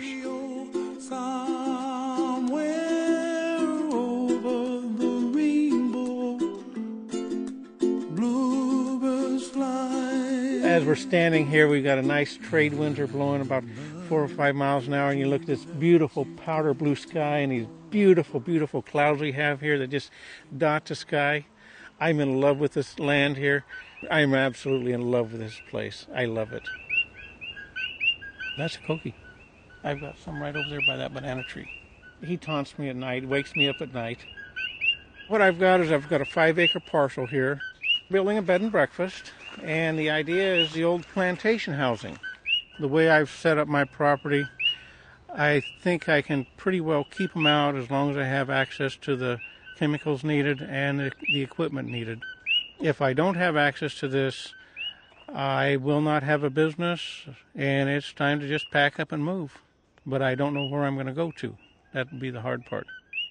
As we're standing here, we've got a nice trade winds are blowing about four or five miles an hour, and you look at this beautiful powder blue sky and these beautiful, beautiful clouds we have here that just dot the sky. I'm in love with this land here. I'm absolutely in love with this place. I love it. That's a koki. I've got some right over there by that banana tree. He taunts me at night, wakes me up at night. What I've got is I've got a five-acre parcel here, building a bed and breakfast, and the idea is the old plantation housing. The way I've set up my property, I think I can pretty well keep them out as long as I have access to the chemicals needed and the, the equipment needed. If I don't have access to this, I will not have a business, and it's time to just pack up and move. But I don't know where I'm going to go to. That would be the hard part.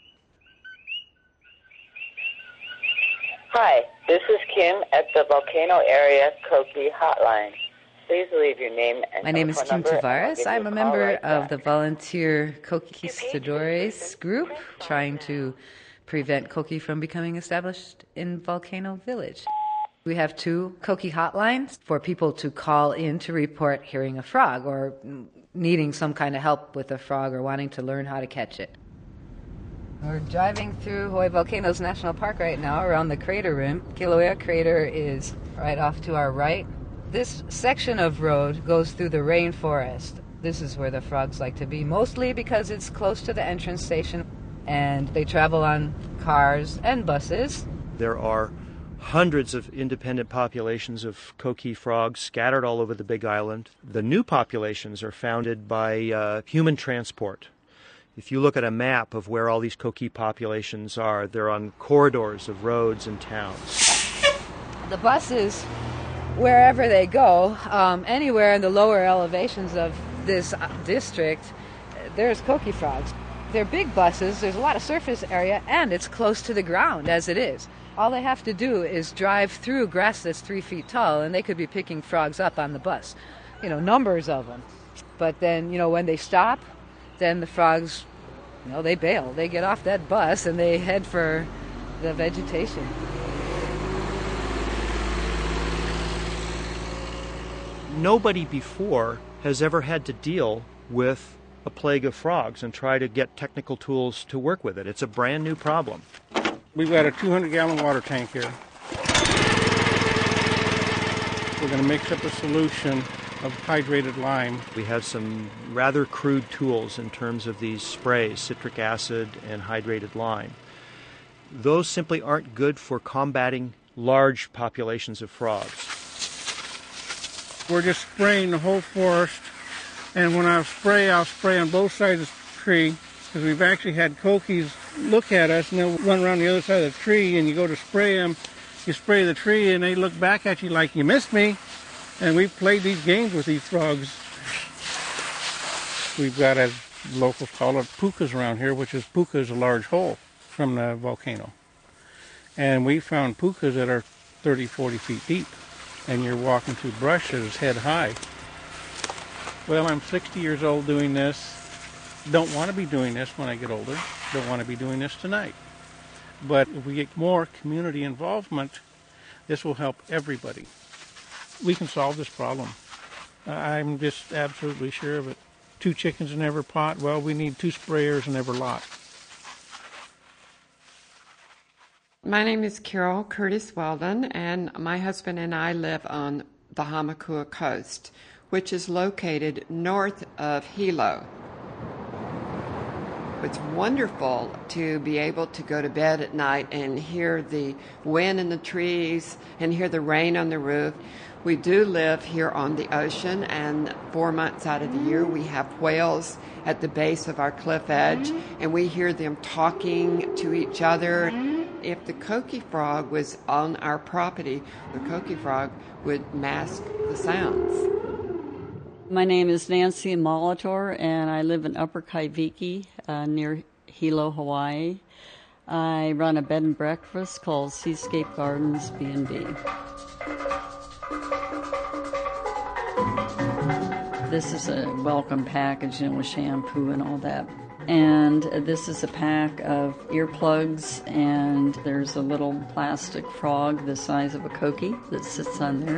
Hi, this is Kim at the Volcano Area Koki Hotline. Please leave your name and My name is Kim number, Tavares. I'm a member right of the volunteer Conquistadores group trying to prevent koki from becoming established in Volcano Village. We have two koki hotlines for people to call in to report hearing a frog or needing some kind of help with a frog or wanting to learn how to catch it. We're driving through Hawaii Volcanoes National Park right now around the crater rim. Kilauea Crater is right off to our right. This section of road goes through the rainforest. This is where the frogs like to be, mostly because it's close to the entrance station, and they travel on cars and buses. There are hundreds of independent populations of koki frogs scattered all over the Big Island. The new populations are founded by uh, human transport. If you look at a map of where all these koki populations are, they're on corridors of roads and towns. The buses, wherever they go, um, anywhere in the lower elevations of this district, there's koki frogs. They're big buses, there's a lot of surface area, and it's close to the ground as it is. All they have to do is drive through grass that's three feet tall, and they could be picking frogs up on the bus. You know, numbers of them. But then, you know, when they stop, then the frogs, you know, they bail. They get off that bus and they head for the vegetation. Nobody before has ever had to deal with a plague of frogs and try to get technical tools to work with it. It's a brand new problem. We've got a two hundred gallon water tank here. We're going to mix up a solution of hydrated lime. We have some rather crude tools in terms of these sprays, citric acid and hydrated lime. Those simply aren't good for combating large populations of frogs. We're just spraying the whole forest, and when I spray, I'll spray on both sides of the tree, because we've actually had kokis look at us, and they'll run around the other side of the tree, and you go to spray them, you spray the tree, and they look back at you like, you missed me. And we've played these games with these frogs. We've got, as locals call it, pukas around here, which is puka is a large hole from the volcano. And we found pukas that are thirty, forty feet deep. And you're walking through brush that is head high. Well, I'm sixty years old doing this. Don't want to be doing this when I get older. Don't want to be doing this tonight. But if we get more community involvement, this will help everybody. We can solve this problem. I'm just absolutely sure of it. Two chickens in every pot, well, we need two sprayers in every lot. My name is Carol Curtis Weldon, and my husband and I live on the Hamakua coast, which is located north of Hilo. It's wonderful to be able to go to bed at night and hear the wind in the trees and hear the rain on the roof. We do live here on the ocean, and four months out of the year we have whales at the base of our cliff edge, and we hear them talking to each other. If the koki frog was on our property, the koki frog would mask the sounds. My name is Nancy Molitor, and I live in Upper Kaiviki uh, near Hilo, Hawaii. I run a bed and breakfast called Seascape Gardens B and B. This is a welcome package, you know, with shampoo and all that. And this is a pack of earplugs, and there's a little plastic frog the size of a koki that sits on there.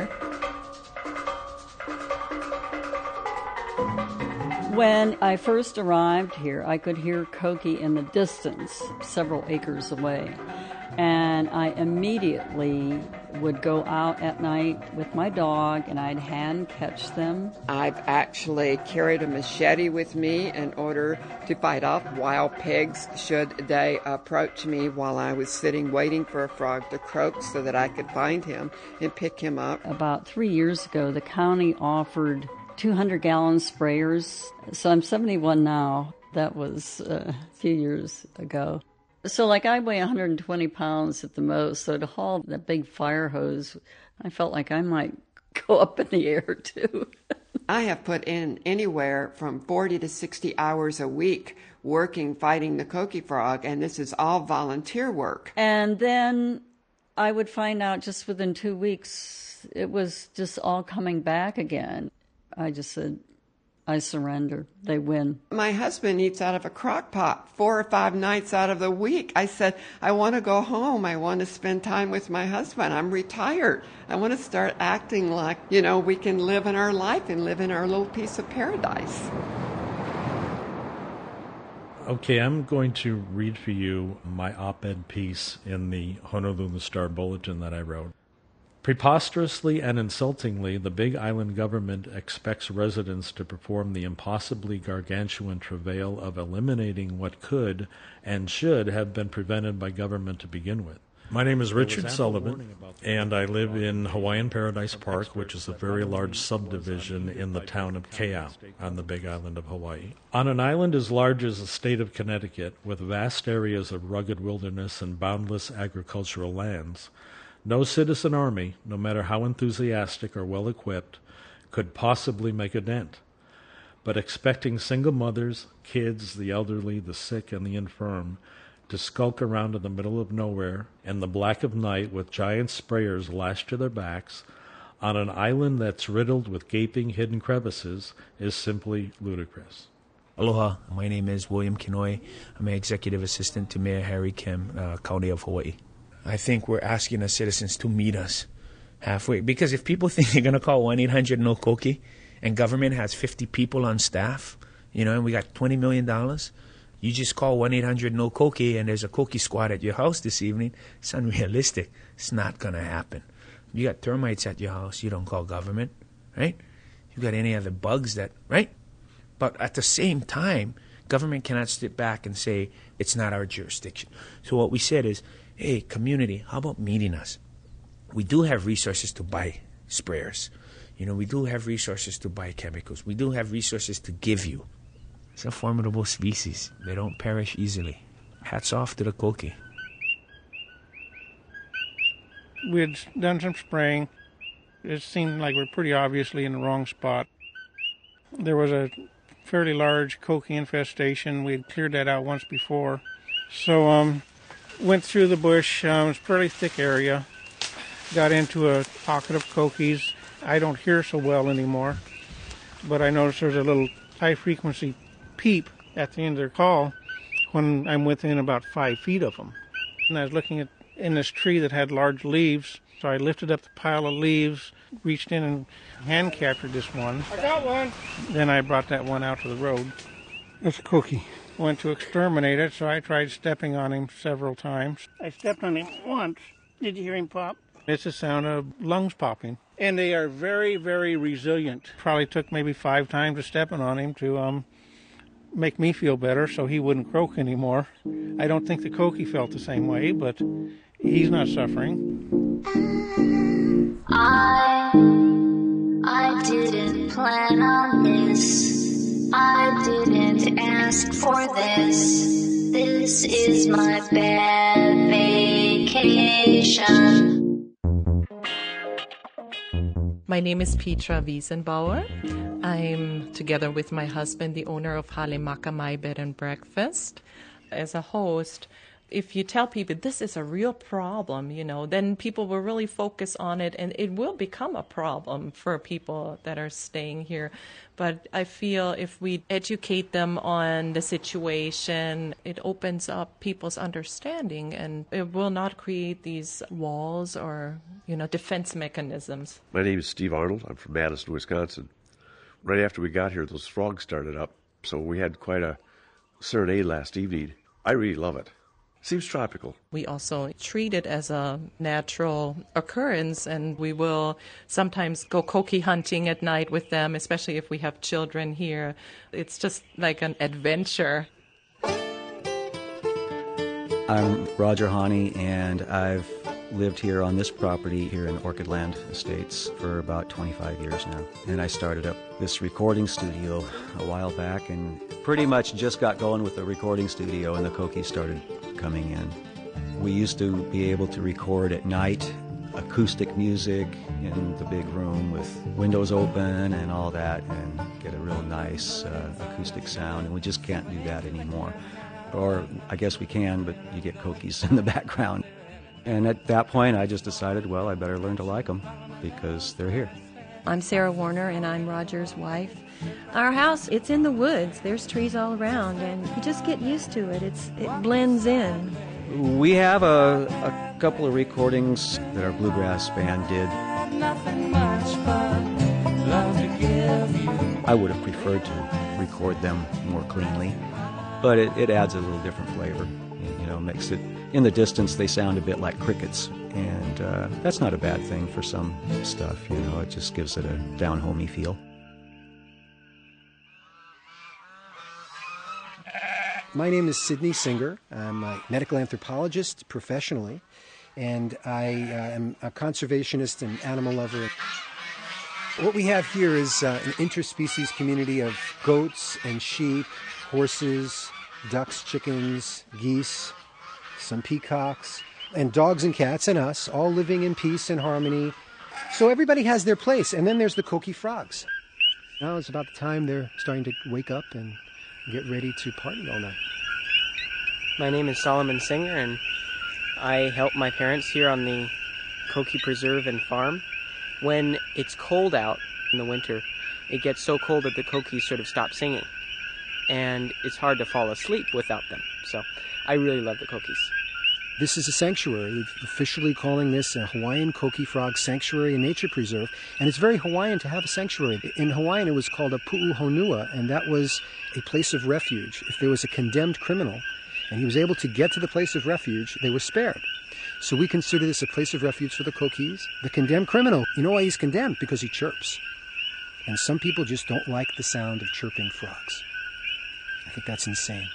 When I first arrived here, I could hear koki in the distance, several acres away. And I immediately would go out at night with my dog, and I'd hand catch them. I've actually carried a machete with me in order to fight off wild pigs should they approach me while I was sitting waiting for a frog to croak so that I could find him and pick him up. About three years ago, the county offered two hundred gallon sprayers. So I'm seventy-one now. That was uh, a few years ago. So like I weigh one hundred twenty pounds at the most, so to haul that big fire hose, I felt like I might go up in the air too. I have put in anywhere from forty to sixty hours a week working fighting the koki frog, and this is all volunteer work. And then I would find out just within two weeks it was just all coming back again. I just said, I surrender. They win. My husband eats out of a crock pot four or five nights out of the week. I said, I want to go home. I want to spend time with my husband. I'm retired. I want to start acting like, you know, we can live in our life and live in our little piece of paradise. Okay, I'm going to read for you my op-ed piece in the Honolulu Star Bulletin that I wrote. Preposterously and insultingly, the Big Island government expects residents to perform the impossibly gargantuan travail of eliminating what could and should have been prevented by government to begin with. My name is Richard Sullivan, and I live in Hawaiian Paradise Park, which is a very large subdivision in the town of Keau on the Big Island of Hawaii. On an island as large as the state of Connecticut, with vast areas of rugged wilderness and boundless agricultural lands, no citizen army, no matter how enthusiastic or well-equipped, could possibly make a dent. But expecting single mothers, kids, the elderly, the sick, and the infirm to skulk around in the middle of nowhere in the black of night with giant sprayers lashed to their backs on an island that's riddled with gaping hidden crevices is simply ludicrous. Aloha, my name is William Kinoi. I'm an executive assistant to Mayor Harry Kim, uh, County of Hawaii. I think we're asking the citizens to meet us halfway. Because if people think they're going to call one eight hundred no koki and government has fifty people on staff, you know, and we got twenty million dollars, you just call one eight hundred no koki and there's a koki squad at your house this evening, it's unrealistic. It's not going to happen. You got termites at your house, you don't call government, right? You got any other bugs that, right? But at the same time, government cannot sit back and say, it's not our jurisdiction. So what we said is, hey, community, how about meeting us? We do have resources to buy sprayers. You know, we do have resources to buy chemicals. We do have resources to give you. It's a formidable species. They don't perish easily. Hats off to the koki. We had done some spraying. It seemed like we're pretty obviously in the wrong spot. There was a fairly large koki infestation. We had cleared that out once before. So, um... went through the bush, um, it's a fairly thick area, got into a pocket of kokis. I don't hear so well anymore, but I noticed there's a little high-frequency peep at the end of their call when I'm within about five feet of them. And I was looking at in this tree that had large leaves, so I lifted up the pile of leaves, reached in and hand captured this one. I got one! Then I brought that one out to the road. That's a koki. Went to exterminate it, so I tried stepping on him several times. I stepped on him once. Did you hear him pop? It's the sound of lungs popping. And they are very, very resilient. Probably took maybe five times of stepping on him to um, make me feel better so he wouldn't croak anymore. I don't think the koki felt the same way, but he's not suffering. I, I didn't plan on this. I didn't ask for this. This is my bad vacation. My name is Petra Wiesenbauer. I'm together with my husband, the owner of Hale Makamai Bed and Breakfast. as a host, if you tell people this is a real problem, you know, then people will really focus on it, and it will become a problem for people that are staying here. But I feel if we educate them on the situation, it opens up people's understanding, and it will not create these walls or, you know, defense mechanisms. My name is Steve Arnold. I'm from Madison, Wisconsin. Right after we got here, those frogs started up, so we had quite a serenade last evening. I really love it. Seems tropical. We also treat it as a natural occurrence, and we will sometimes go koki hunting at night with them, especially if we have children here. It's just like an adventure. I'm Roger Haney, and I've lived here on this property here in Orchidland Estates for about twenty-five years now. And I started up this recording studio a while back and pretty much just got going with the recording studio, and the koki started coming in. We used to be able to record at night, acoustic music in the big room with windows open and all that, and get a real nice uh, acoustic sound, and we just can't do that anymore. Or I guess we can, but you get kokis in the background. And at that point, I just decided, well, I better learn to like them because they're here. I'm Sarah Warner, and I'm Roger's wife. Our house, it's in the woods. There's trees all around, and you just get used to it. It's It blends in. We have a, a couple of recordings that our bluegrass band did. Nothing much but love to give you. I would have preferred to record them more cleanly, but it, it adds a little different flavor. You know, makes it, in the distance, they sound a bit like crickets, and uh, that's not a bad thing for some stuff. You know, it just gives it a down-homey feel. My name is Sidney Singer. I'm a medical anthropologist professionally, and I uh, am a conservationist and animal lover. What we have here is uh, an interspecies community of goats and sheep, horses, ducks, chickens, geese, some peacocks, and dogs and cats and us, all living in peace and harmony. So everybody has their place. And then there's the koki frogs. Now it's about the time they're starting to wake up and get ready to party all night. My name is Solomon Singer, and I help my parents here on the Koki Preserve and Farm. When it's cold out in the winter, it gets so cold that the kokis sort of stop singing, and it's hard to fall asleep without them. So I really love the kokis. This is a sanctuary. We're officially calling this a Hawaiian Koki Frog Sanctuary and Nature Preserve, and it's very Hawaiian to have a sanctuary. In Hawaiian, it was called a pu'uhonua, and that was a place of refuge. If there was a condemned criminal, and he was able to get to the place of refuge, they were spared. So we consider this a place of refuge for the kokis. The condemned criminal, you know why he's condemned? Because he chirps. And some people just don't like the sound of chirping frogs. I think that's insane.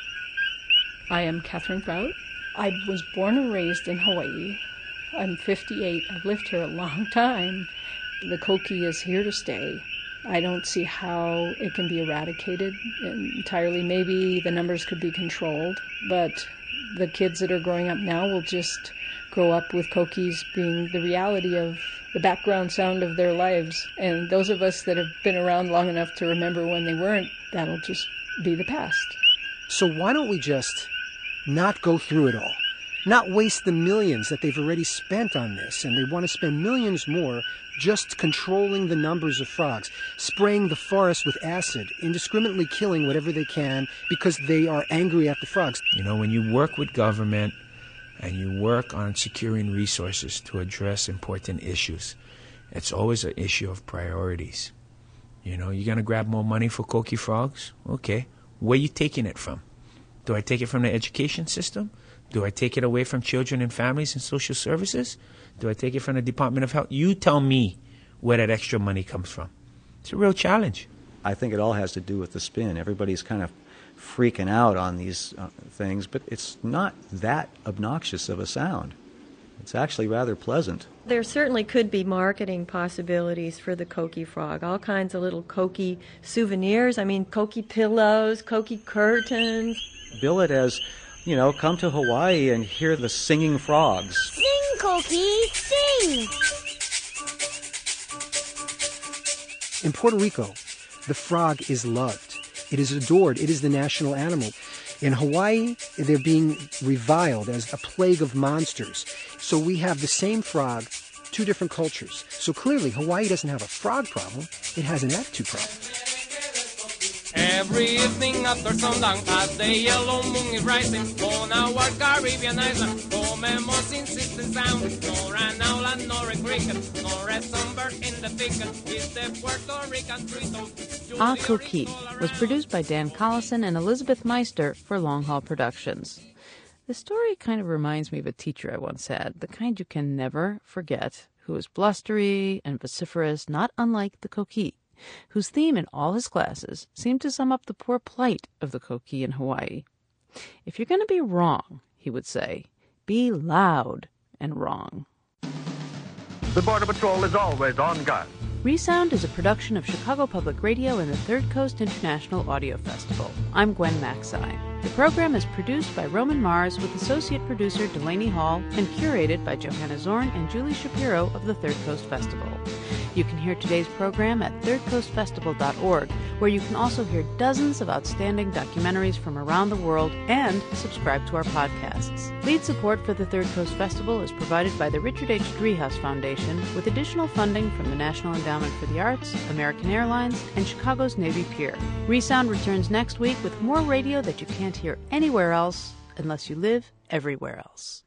I am Catherine Prout. I was born and raised in Hawaii. I'm fifty-eight. I've lived here a long time. The koki is here to stay. I don't see how it can be eradicated entirely. Maybe the numbers could be controlled, but the kids that are growing up now will just grow up with kokis being the reality of the background sound of their lives. And those of us that have been around long enough to remember when they weren't, that'll just be the past. So why don't we just not go through it all? Not waste the millions that they've already spent on this, and they want to spend millions more just controlling the numbers of frogs, spraying the forest with acid, indiscriminately killing whatever they can because they are angry at the frogs. You know, when you work with government and you work on securing resources to address important issues, it's always an issue of priorities. You know, you're going to grab more money for koki frogs? Okay. Where are you taking it from? Do I take it from the education system? Do I take it away from children and families and social services? Do I take it from the Department of Health? You tell me where that extra money comes from. It's a real challenge. I think it all has to do with the spin. Everybody's kind of freaking out on these uh, things, but it's not that obnoxious of a sound. It's actually rather pleasant. There certainly could be marketing possibilities for the koki frog. All kinds of little koki souvenirs. I mean, koki pillows, koki curtains. Bill it as, you know, come to Hawaii and hear the singing frogs. Sing, Koki, sing! In Puerto Rico, the frog is loved. It is adored. It is the national animal. In Hawaii, they're being reviled as a plague of monsters. So we have the same frog, two different cultures. So clearly, Hawaii doesn't have a frog problem. It has an attitude problem. Every evening after sundown, as the yellow moon is rising on our Caribbean island, comemos insistent sound, nor an owl and nor a cricket, nor a sunbird in the thicket, is the Puerto Rican treacle. Ah Koki was produced by Dan Collison and Elizabeth Meister for Long Haul Productions. The story kind of reminds me of a teacher I once had, the kind you can never forget, who is blustery and vociferous, not unlike the Koki, whose theme in all his classes seemed to sum up the poor plight of the Koki in Hawaii. If you're going to be wrong, he would say, be loud and wrong. The Border Patrol is always on guard. Resound is a production of Chicago Public Radio and the Third Coast International Audio Festival. I'm Gwen Macsai. The program is produced by Roman Mars with associate producer Delaney Hall and curated by Johanna Zorn and Julie Shapiro of the Third Coast Festival. You can hear today's program at third coast festival dot org, where you can also hear dozens of outstanding documentaries from around the world and subscribe to our podcasts. Lead support for the Third Coast Festival is provided by the Richard H. Driehaus Foundation, with additional funding from the National Endowment for the Arts, American Airlines, and Chicago's Navy Pier. Resound returns next week with more radio that you can't hear anywhere else unless you live everywhere else.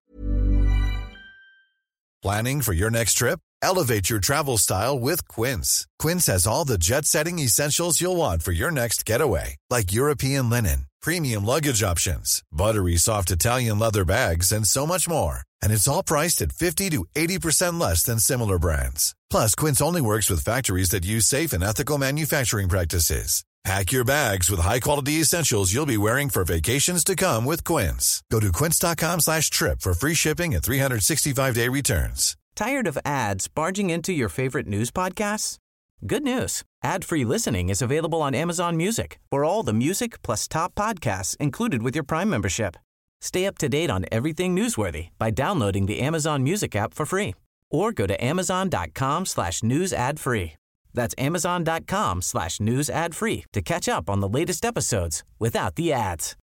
Planning for your next trip? Elevate your travel style with Quince. Quince has all the jet-setting essentials you'll want for your next getaway, like European linen, premium luggage options, buttery soft Italian leather bags, and so much more. And it's all priced at fifty to eighty percent less than similar brands. Plus, Quince only works with factories that use safe and ethical manufacturing practices. Pack your bags with high-quality essentials you'll be wearing for vacations to come with Quince. Go to quince.com slash trip for free shipping and three sixty-five day returns. Tired of ads barging into your favorite news podcasts? Good news. Ad-free listening is available on Amazon Music for all the music plus top podcasts included with your Prime membership. Stay up to date on everything newsworthy by downloading the Amazon Music app for free or go to amazon.com slash news ad free. That's amazon.com slash news ad free to catch up on the latest episodes without the ads.